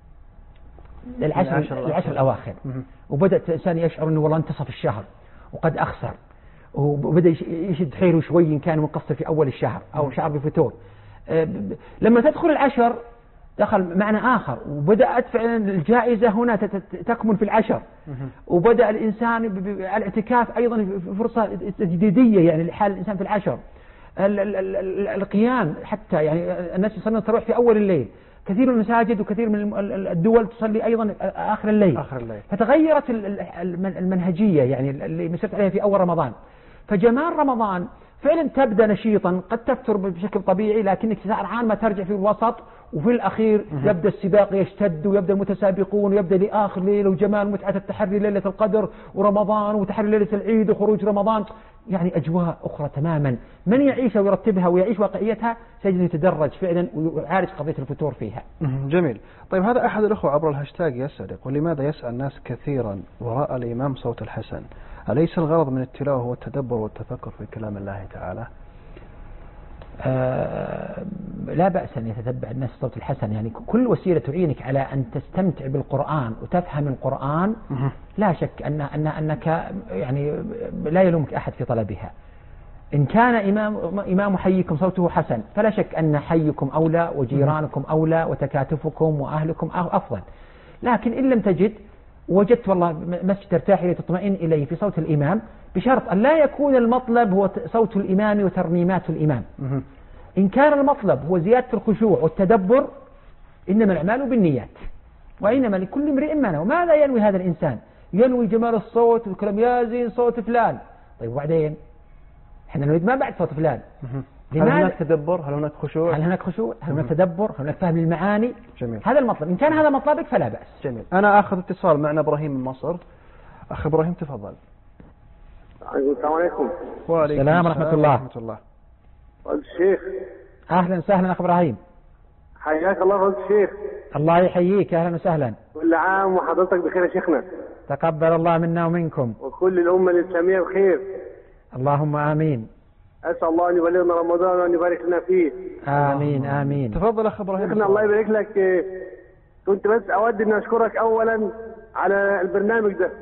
العشر الأواخر، وبدأت الإنسان يشعر أنه والله انتصف الشهر وقد أخسر، وبدأ يشد حيله شوي إن كان مقصر في أول الشهر أو شعر بفتور. لما تدخل العشر دخل معنى آخر، وبدأت فعلا الجائزة هنا تكمن في العشر، وبدأ الإنسان الاعتكاف أيضا فرصة تجديدية يعني لحال الإنسان في العشر. القيام حتى يعني الناس يصلون التراويح في أول الليل، كثير من المساجد وكثير من الدول تصلي أيضا آخر الليل. فتغيرت المنهجية يعني اللي مسرت عليها في أول رمضان. فجمال رمضان فعلا تبدأ نشيطا، قد تفتر بشكل طبيعي، لكنك سرعان ما ترجع في الوسط وفي الأخير يبدأ السباق يشتد ويبدأ المتسابقون ويبدأ لآخر ليلة وجمال متعة التحري ليلة القدر ورمضان وتحري ليلة العيد وخروج رمضان، يعني أجواء أخرى تماما. من يعيشها ويرتبها ويعيش واقعيتها سيجد يتدرج فعلا ويعالج قضية الفتور فيها. جميل. طيب هذا أحد الأخوة عبر الهاشتاج يسأل، يقول لماذا يسأل الناس كثيرا وراء الإمام صوت الحسن؟ أليس الغرض من التلاوة هو التدبر والتفكر في كلام الله تعالى؟ لا بأس أن يتتبع الناس صوت الحسن، يعني كل وسيلة تعينك على أن تستمتع بالقرآن وتفهم القرآن لا شك أنك يعني لا يلومك أحد في طلبها. إن كان إمام حيكم صوته حسن فلا شك أن حيكم أولى وجيرانكم أولى وتكاتفكم وأهلكم أفضل. لكن إن لم تجد وجدت والله مسجد ترتاح إليه تطمئن إليه في صوت الإمام، بشرط أن لا يكون المطلب هو صوت الإمام وترنيمات الإمام. إن كان المطلب هو زيادة الخشوع والتدبر إنما الأعمال بالنيات وإنما لكل امرئ ما نوى. ماذا ينوي هذا الإنسان؟ ينوي جمال الصوت والكلام يا زين صوت فلان. طيب وبعدين احنا نريد ما بعد صوت فلان. هل هناك تدبر؟ هل هناك خشوع؟ هل هناك تدبر؟ هل هناك فهم المعاني؟ جميل. هذا المطلب. إن كان هذا مطلبك فلا بأس. جميل. أنا أخذ اتصال معنا إبراهيم من مصر. أخ إبراهيم تفضل. السلام عليكم. وعليكم السلام ورحمة الله. الشيخ أهلا وسهلا أخ إبراهيم. حياك الله فضل الشيخ. الله يحييك، أهلا وسهلا. كل عام وحضرتك بخير يا شيخنا. تقبل الله منا ومنكم. وكل الأمة الإسلامية بخير. اللهم آمين. أسأل الله أن يبلغنا رمضان وأن يبارك لنا فيه. آمين آمين. تفضل أخ إبراهيم. شيخنا الله يبارك لك، كنت بس أود أن أشكرك أولا على البرنامج ده،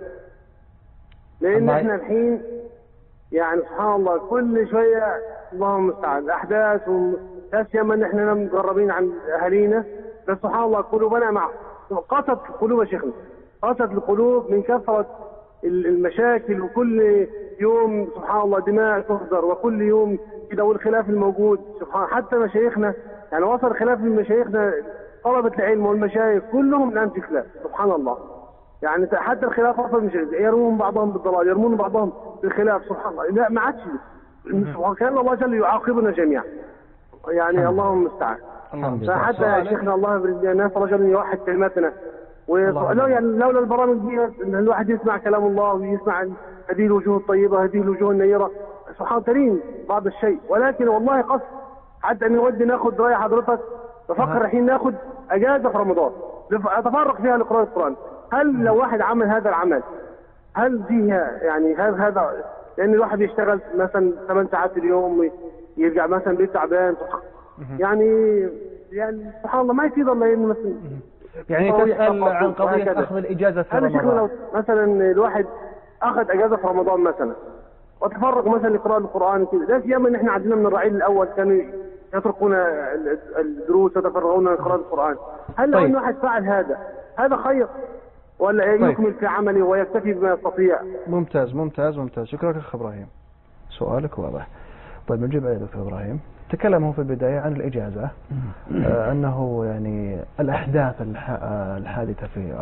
لأن احنا الحين يعني سبحان الله كل شوية اللهم المستعان أحداث لا سيما أن احنا مقربين عن أهالينا، بس سبحان الله قلوبنا معه قست قلوب شيخنا، قست القلوب من كثرة المشاكل، وكل يوم سبحان الله دماء تهدر، وكل يوم كده والخلاف الموجود سبحان. حتى مشايخنا يعني وصل خلاف من مشايخنا طلبة العلم والمشايخ كلهم الآن في خلاف سبحان الله. يعني حتى الخلاف وصل مش يرمون بعضهم بالضلال، يرمون بعضهم بالخلاف سبحان الله. لا ما عادش كان الله جل يعاقبنا جميعا يعني اللهم المستعان. فحتى يا شيخنا الله الناس رجل يوحد كلماتنا يعني لولا البرامج دي ان الواحد يسمع كلام الله ويسمع هذه الوجوه الطيبه هذه الوجوه النيره سبحان ترين بعض الشيء. ولكن والله قصد حتى ان نودي ناخذ راي حضرتك، بفكر الحين ناخذ اجازه في رمضان اتفرق فيها لقراءه القران. هل لو واحد عمل هذا العمل هل فيها يعني هذا لان الواحد يشتغل مثلا 8 ساعات في اليوم يرجع مثلا بيت تعبان يعني سبحان الله ما يفيد الله انه مثلا يعني تسأل عن قضية أخذ الإجازة في رمضان. هذا لو مثلا الواحد أخذ إجازة في رمضان مثلا وتفرغ مثلا لقراءة القرآن كذا، لا سيما إن إحنا عندنا من الرعيل الأول كانوا يتركون الدروس ويتفرغون لقراءة القرآن. هل لو إن واحد فعل هذا خير ولا يكمل في عمله ويكتفي بما يستطيع؟ ممتاز ممتاز ممتاز. شكرا لك أخ إبراهيم، سؤالك واضح. طيب نجيب عليه دكتور إبراهيم. تكلم هو في البداية عن الإجازة، أنه يعني الأحداث الحادثة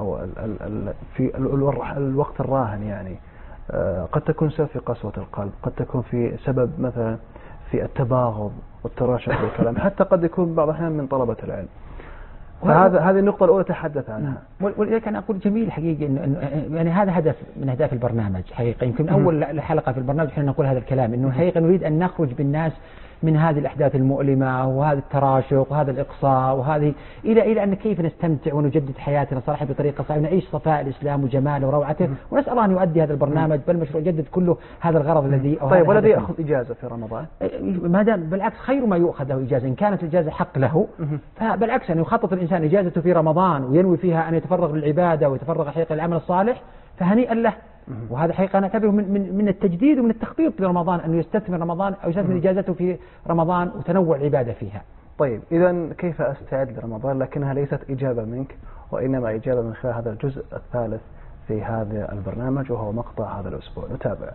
في الوقت الراهن يعني قد تكون سبب في قسوة القلب، قد تكون في سبب مثلا في التباغض والتراشق بالكلام، حتى قد يكون بعض الأحيان من طلبة العلم. هذه النقطة الأولى تحدث عنها. ولذلك أنا أقول جميل حقيقي إنه يعني هذا هدف من أهداف البرنامج حقيقة. يمكن أول حلقة في البرنامج إحنا نقول هذا الكلام، إنه حقيقة نريد أن نخرج بالناس من هذه الأحداث المؤلمة وهذا التراشق وهذا الإقصاء وهذه إلى أن كيف نستمتع ونجدد حياتنا صراحة بطريقة صحيحة ونعيش صفاء الإسلام وجماله وروعته. ونسأل الله أن يؤدي هذا البرنامج بالمشروع يجدد كله هذا الغرض الذي. طيب والذي يأخذ إجازة في رمضان ما دام بالعكس خير ما يؤخذ له إجازة، إن كانت الإجازة حق له فبالعكس أن يخطط الإنسان إجازته في رمضان وينوي فيها أن يتفرغ للعبادة ويتفرغ حقيقة للعمل الصالح فهنيئا له. وهذا حقيقة نعتبره من التجديد ومن التخطيط لرمضان أنه يستثمر رمضان أو يستثمر إجازته في رمضان وتنوع العبادة فيها. طيب إذا كيف أستعد لرمضان؟ لكنها ليست إجابة منك وإنما إجابة من خلال هذا الجزء الثالث في هذا البرنامج وهو مقطع هذا الأسبوع. نتابع.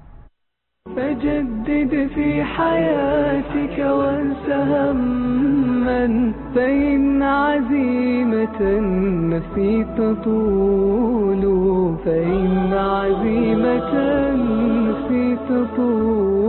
فجدد في حياتك وانس هما، فإن عزيمة النفس تطول، فإن عزيمة النفس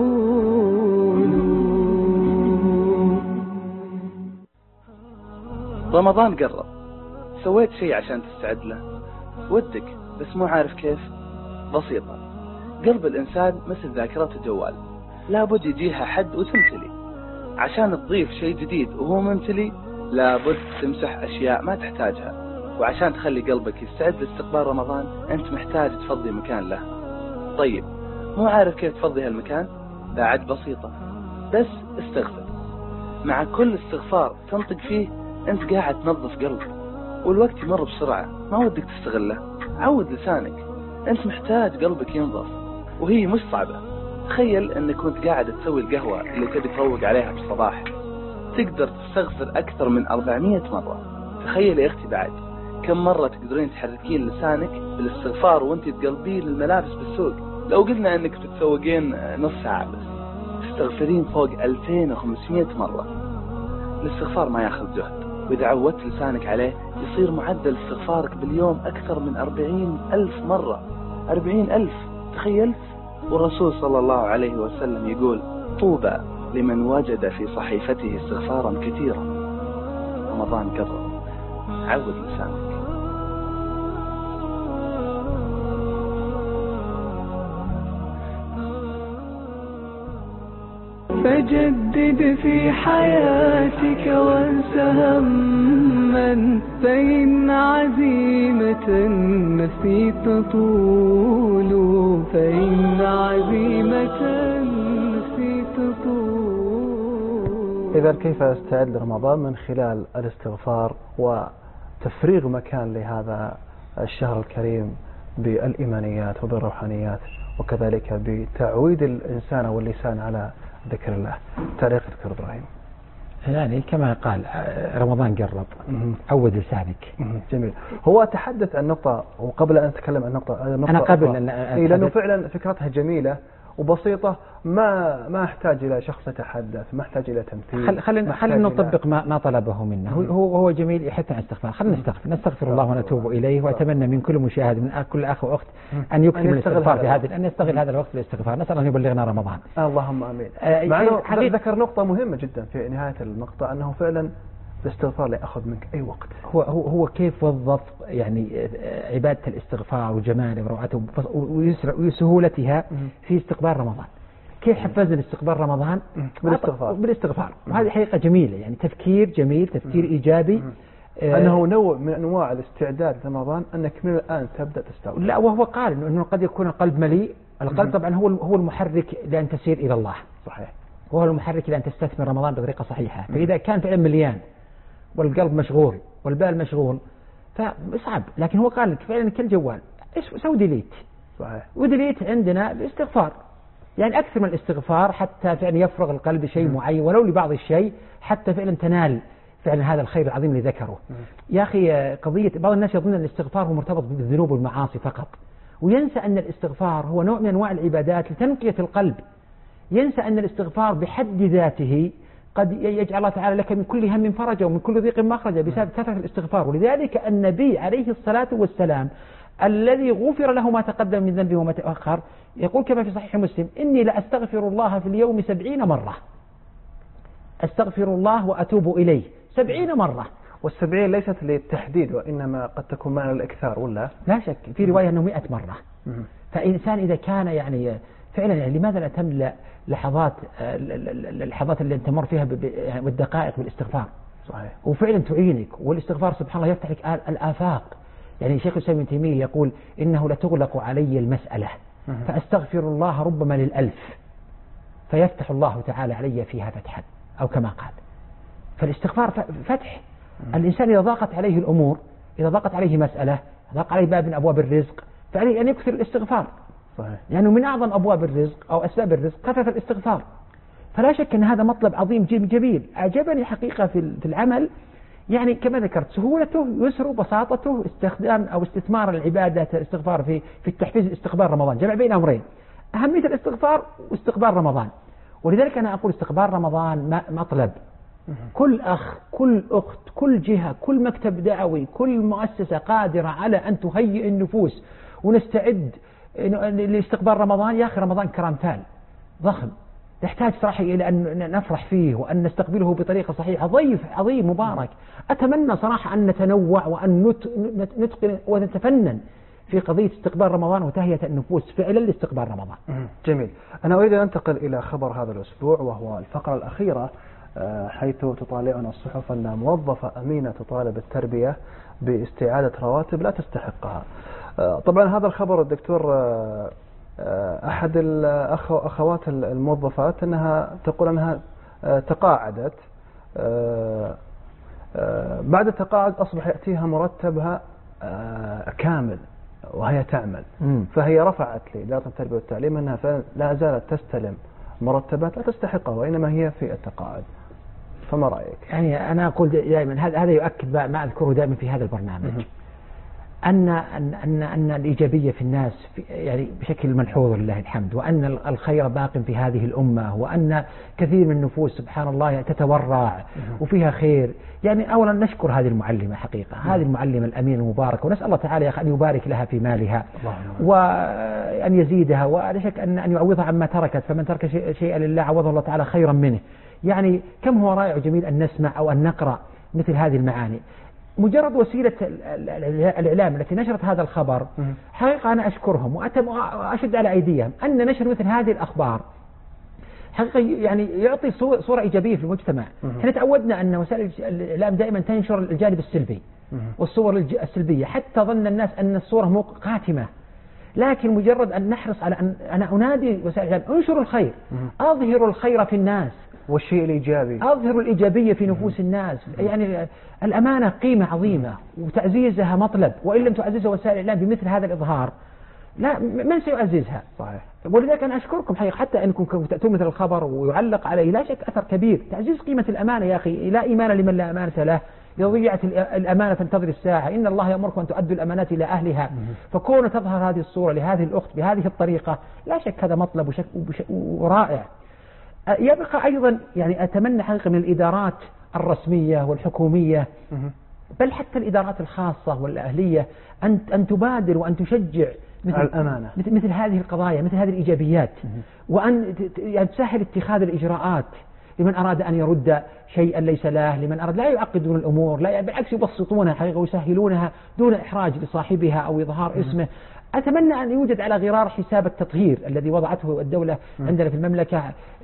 تطول. رمضان قرب، سويت شيء عشان تستعد له؟ ودك بس مو عارف كيف؟ بسيطة. قلب الإنسان مثل ذاكرة الجوال، لابد يجيها حد وتمتلي. عشان تضيف شيء جديد وهو ممتلي لابد تمسح أشياء ما تحتاجها. وعشان تخلي قلبك يستعد لاستقبال رمضان أنت محتاج تفضي مكان له. طيب مو عارف كيف تفضي هالمكان؟ بعد بسيطة، بس استغفر. مع كل استغفار تنطق فيه أنت قاعد تنظف قلبك، والوقت يمر بسرعة ما ودك تستغله. عود لسانك، أنت محتاج قلبك ينظف، وهي مش صعبة. تخيل أنك كنت قاعد تسوي القهوة اللي تبي تروق عليها في الصباح، تقدر تستغفر أكثر من 400 مرة. تخيل يا أختي بعد كم مرة تقدرين تحركين لسانك بالاستغفار وانت تقلبين الملابس بالسوق. لو قلنا أنك بتسوقين نص ساعة بس تستغفرين فوق 2500 مرة. الاستغفار ما ياخذ جهد، وإذا عودت لسانك عليه يصير معدل استغفارك باليوم أكثر من 40,000 مرة. 40,000، تخيلت؟ والرسول صلى الله عليه وسلم يقول: طوبى لمن وجد في صحيفته استغفارا كثيرا. رمضان قرب، عود لسانك. فجدد في حياتك وانس هما، فإن عزيمة النفس تطول، فإن عزيمة النفس تطول. إذا كيف أستعد لرمضان؟ من خلال الاستغفار وتفريغ مكان لهذا الشهر الكريم بالإيمانيات وبالروحانيات، وكذلك بتعويد الإنسان واللسان على ذكر الله. تعليق دكتور إبراهيم. يعني كما قال رمضان قرب، عود لسانك. جميل. هو تحدث عن نقطة، وقبل أن أتكلم عن نقطة أنا قبل لأنه فعلا فكرتها جميلة وبسيطة، ما احتاج إلى شخص يتحدث، ما احتاج إلى تمثيل. خلينا نطبق ما طلبه منا. هو جميل يحث عن الاستغفار. خلينا نستغفر الله ونتوب إليه، وأتمنى من كل مشاهد، من كل أخ وأخت، أن يكتب الاستغفار في هذا، أن يستغل هذا الوقت للاستغفار. نسأل أن يبلغنا رمضان. اللهم آمين. ذكر نقطة مهمة جدا في نهاية المقطع، أنه فعلا الاستغفار لا يأخذ منك أي وقت. هو كيف وظف يعني عبادة الاستغفار وجماله وروعته وسهولتها في استقبال رمضان. كيف حفزنا استقبال رمضان؟ بالاستغفار. وهذه حقيقة جميلة، يعني تفكير جميل، تفكير إيجابي. أنه نوع من أنواع الاستعداد لرمضان، أنك من الآن تبدأ تستغفر. لا، وهو قال أنه قد يكون القلب مليء. القلب طبعا هو المحرك لأن تسير إلى الله. صحيح. وهو المحرك لأن تستثمر رمضان بطريقة صحيحة. فإذا كان فعلا مليان والقلب مشغول والبال مشغول فصعب. لكن هو قال لك فعلا كل جوال سوي ديليت. صحيح. وديليت عندنا الاستغفار، يعني أكثر من الاستغفار حتى فعلا يفرغ القلب شيء معين ولو لبعض الشيء، حتى فعلا تنال فعلا هذا الخير العظيم اللي ذكره. يا أخي قضية بعض الناس يظن أن الاستغفار هو مرتبط بالذنوب والمعاصي فقط، وينسى أن الاستغفار هو نوع من أنواع العبادات لتنقية القلب. ينسى أن الاستغفار بحد ذاته قد يجعل الله تعالى لك من كل هم فرجا ومن كل ضيق مخرجا بسبب كثرة الاستغفار. ولذلك النبي عليه الصلاة والسلام الذي غفر له ما تقدم من ذنبه وما تأخر يقول كما في صحيح مسلم: إني لأستغفر الله في اليوم 70 مرة. أستغفر الله وأتوب إليه 70 مرة. وال70 ليست للتحديد، وإنما قد تكون معنى الإكثار، ولا؟ لا شك، في رواية أنه 100 مرة. فإنسان إذا كان يعني فعلا يعني لماذا لا تملأ اللحظات اللي تمر فيها والدقائق بالاستغفار؟ صحيح. وفعلا تعينك، والاستغفار سبحان الله يفتح لك الآفاق. يعني شيخ الإسلام ابن تيمية يقول: إنه لتغلق علي المسألة فأستغفر الله ربما للألف فيفتح الله تعالى علي فيها فتحا، أو كما قال. فالاستغفار فتح. الإنسان إذا ضاقت عليه الأمور، إذا ضاقت عليه مسألة، ضاق عليه باب من أبواب الرزق، فعليه أن يكثر الاستغفار. صحيح. يعني من أعظم أبواب الرزق أو أسباب الرزق كثرة الاستغفار. فلا شك أن هذا مطلب عظيم جميل. أعجبني حقيقة في العمل، يعني كما ذكرت سهولته، يسره، بساطته، استخدام أو استثمار العبادة الاستغفار في التحفيز استقبال رمضان. جمع بين أمرين: أهمية الاستغفار واستقبال رمضان. ولذلك أنا أقول استقبال رمضان مطلب. كل أخ، كل أخت، كل جهة، كل مكتب دعوي، كل مؤسسة قادرة على أن تهيئ النفوس ونستعد لاستقبال رمضان. يا أخي رمضان كرامتال ضخم، تحتاج صراحة إلى أن نفرح فيه وأن نستقبله بطريقة صحيحة. ضيف عظيم مبارك. أتمنى صراحة أن نتنوع وأن نتقن ونتفنن في قضية استقبال رمضان وتهيئة النفوس فعلا لاستقبال رمضان. جميل. أنا أريد أن أنتقل إلى خبر هذا الأسبوع، وهو الفقرة الأخيرة، حيث تطالعنا الصحف أن موظفة أمينة تطالب التربية باستعادة رواتب لا تستحقها. طبعا هذا الخبر الدكتور، أحد أخوات الموظفات أنها تقول أنها تقاعدت، بعد التقاعد أصبح يأتيها مرتبها كامل وهي تعمل. فهي رفعت لإدارة التربية والتعليم أنها لا زالت تستلم مرتبات لا تستحقها وإنما هي في التقاعد. فما رأيك؟ يعني أنا أقول دائما هذا يؤكد ما أذكره دائما في هذا البرنامج أن الإيجابية في الناس يعني بشكل ملحوظ لله الحمد، وأن الخير باق في هذه الأمة، وأن كثير من النفوس سبحان الله تتورع وفيها خير. يعني أولا نشكر هذه المعلمة حقيقة، هذه المعلمة الأمينة المباركة، ونسأل الله تعالى يا أخي أن يبارك لها في مالها وأن يزيدها، ولا شك أن يعوضها عما تركت، فمن ترك شيئا لله عوضه الله تعالى خيرا منه. يعني كم هو رائع وجميل أن نسمع أو أن نقرأ مثل هذه المعاني. مجرد وسيلة الإعلام التي نشرت هذا الخبر حقيقة أنا أشكرهم وأشد على أيديهم أن نشر مثل هذه الأخبار حقيقة يعني يعطي صورة إيجابية في المجتمع. احنا تعودنا أن وسائل الإعلام دائما تنشر الجانب السلبي والصور السلبية حتى ظن الناس أن الصورة قاتمة، لكن مجرد أن نحرص على أن أنا أنادي وسائل الإعلام انشروا الخير، أظهروا الخير في الناس والشيء الإيجابي، أظهروا الإيجابية في نفوس الناس. يعني الأمانة قيمة عظيمة وتعزيزها مطلب، وإن لم تعززها وسائل الإعلام بمثل هذا الإظهار لا من سيعززها؟ صحيح. ولذلك أنا أشكركم حقيقة حتى أنكم تأتون مثل الخبر ويعلق عليه، لا شك أثر كبير. تعزيز قيمة الأمانة يا أخي، لا إيمان لمن لا أمانة له، إذا ضيعت الأمانة فانتظر الساعة، إن الله يأمركم أن تؤدوا الأمانات إلى أهلها. فكون تظهر هذه الصورة لهذه الأخت بهذه الطريقة لا شك هذا مطلب ورائع. يبقى أيضا يعني أتمنى حقيقة من الإدارات الرسمية والحكومية بل حتى الإدارات الخاصة والأهلية أن تبادر وأن تشجع مثل هذه القضايا، مثل هذه الإيجابيات، وأن تسهل اتخاذ الإجراءات لمن أراد أن يرد شيئا ليس له، لمن أراد لا يعقدون الأمور، لا بالعكس يبسطونها حقيقة ويسهلونها دون إحراج لصاحبها أو إظهار اسمه. أتمنى أن يوجد على غرار حساب التطهير الذي وضعته الدولة عندنا في المملكة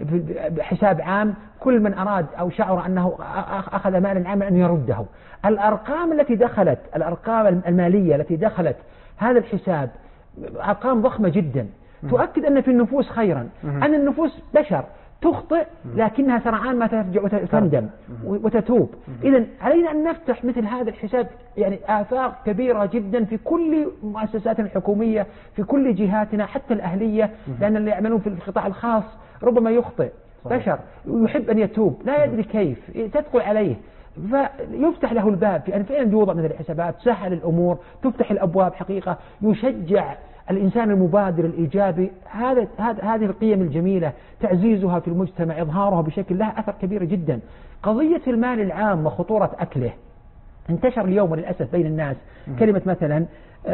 حساب عام، كل من أراد أو شعر أنه أخذ مالا عاما أن يرده. الأرقام التي دخلت، الأرقام المالية التي دخلت هذا الحساب أرقام ضخمة جدا تؤكد أن في النفوس خيرا، أن النفوس بشر تخطئ لكنها سرعان ما ترجع وتندم وتتوب. إذن علينا أن نفتح مثل هذا الحساب، يعني آفاق كبيرة جدا في كل مؤسساتنا الحكومية، في كل جهاتنا حتى الأهلية، لأن اللي يعملون في القطاع الخاص ربما يخطئ، بشر يحب أن يتوب لا يدري كيف تدخل عليه، فيفتح له الباب في أن فعلا يوضع مثل الحسابات، تسهل الأمور، تفتح الأبواب حقيقة، يشجع الإنسان المبادر الإيجابي. هذه القيم الجميلة تعزيزها في المجتمع، إظهارها بشكل لها أثر كبير جدا. قضية المال العام وخطورة أكله انتشر اليوم وللأسف بين الناس كلمة مثلا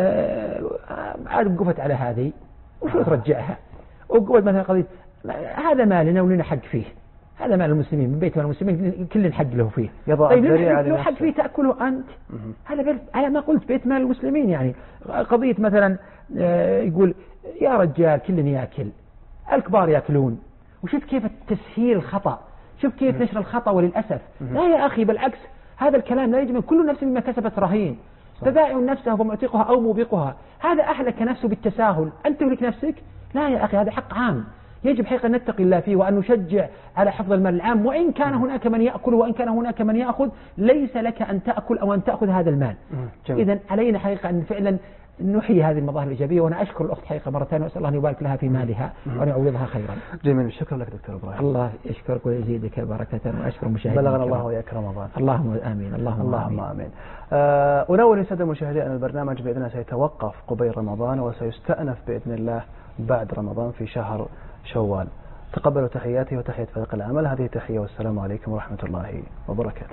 وقفت على هذه وشو ترجعها، وقفت مثلا قضية هذا مالنا ولنا حق فيه، هذا مال المسلمين من بيت مال المسلمين كل حق له فيه. طيب لو حق فيه تأكله أنت، هذا على ما قلت بيت مال المسلمين. يعني قضية مثلا يقول يا رجال كل يأكل، الكبار يأكلون، وشوف كيف التسهيل الخطأ، شوف كيف نشر الخطأ. وللأسف لا يا أخي، بالعكس هذا الكلام لا يجب، كل نفس مما كسبت رهين، تداعي نفسها ومعتقها أو موبقها. هذا أهلك نفسه بالتساهل، أنت تهلك نفسك؟ لا يا أخي، هذا حق عام يجب حقيقة أن نتقي الله فيه وأن نشجع على حفظ المال العام. وإن كان هناك من يأكل وإن كان هناك من يأخذ، ليس لك أن تأكل أو أن تأخذ هذا المال. إذن علينا حقيقة أن فعلا نحيي هذه المظاهر الإيجابية. وأنا أشكر الأخت حقيقة مرة ثانية، وأسأل الله أن يبارك لها في مالها وأن يعوضها خيرا. جميل، شكرا لك دكتور إبراهيم. الله يشكرك ويزيدك بركة، وأشكر مشاهدينا. بلغنا الله وإياك رمضان. اللهم آمين. اللهم آمين. أنوه السادة المشاهدين أن البرنامج بإذن الله سيتوقف قبيل رمضان وسيستأنف بإذن الله بعد رمضان في شهر شوال. تقبلوا تحياتي وتحية فريق العمل. هذه تحية والسلام عليكم ورحمة الله وبركاته.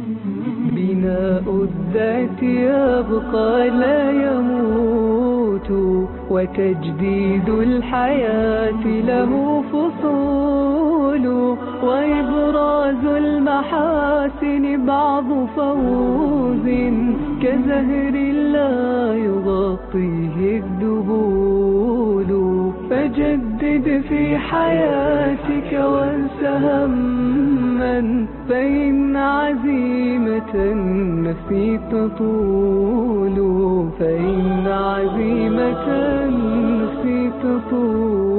بناء الذات يبقى لا يموت، وتجديد الحياة له فصول، وإبراز المحاسن بعض فوز كزهر لا يغطيه الذبول. فجدد في حياتك وانس هما، فإن عزيمة النفس تطول، فإن عزيمة النفس تطول.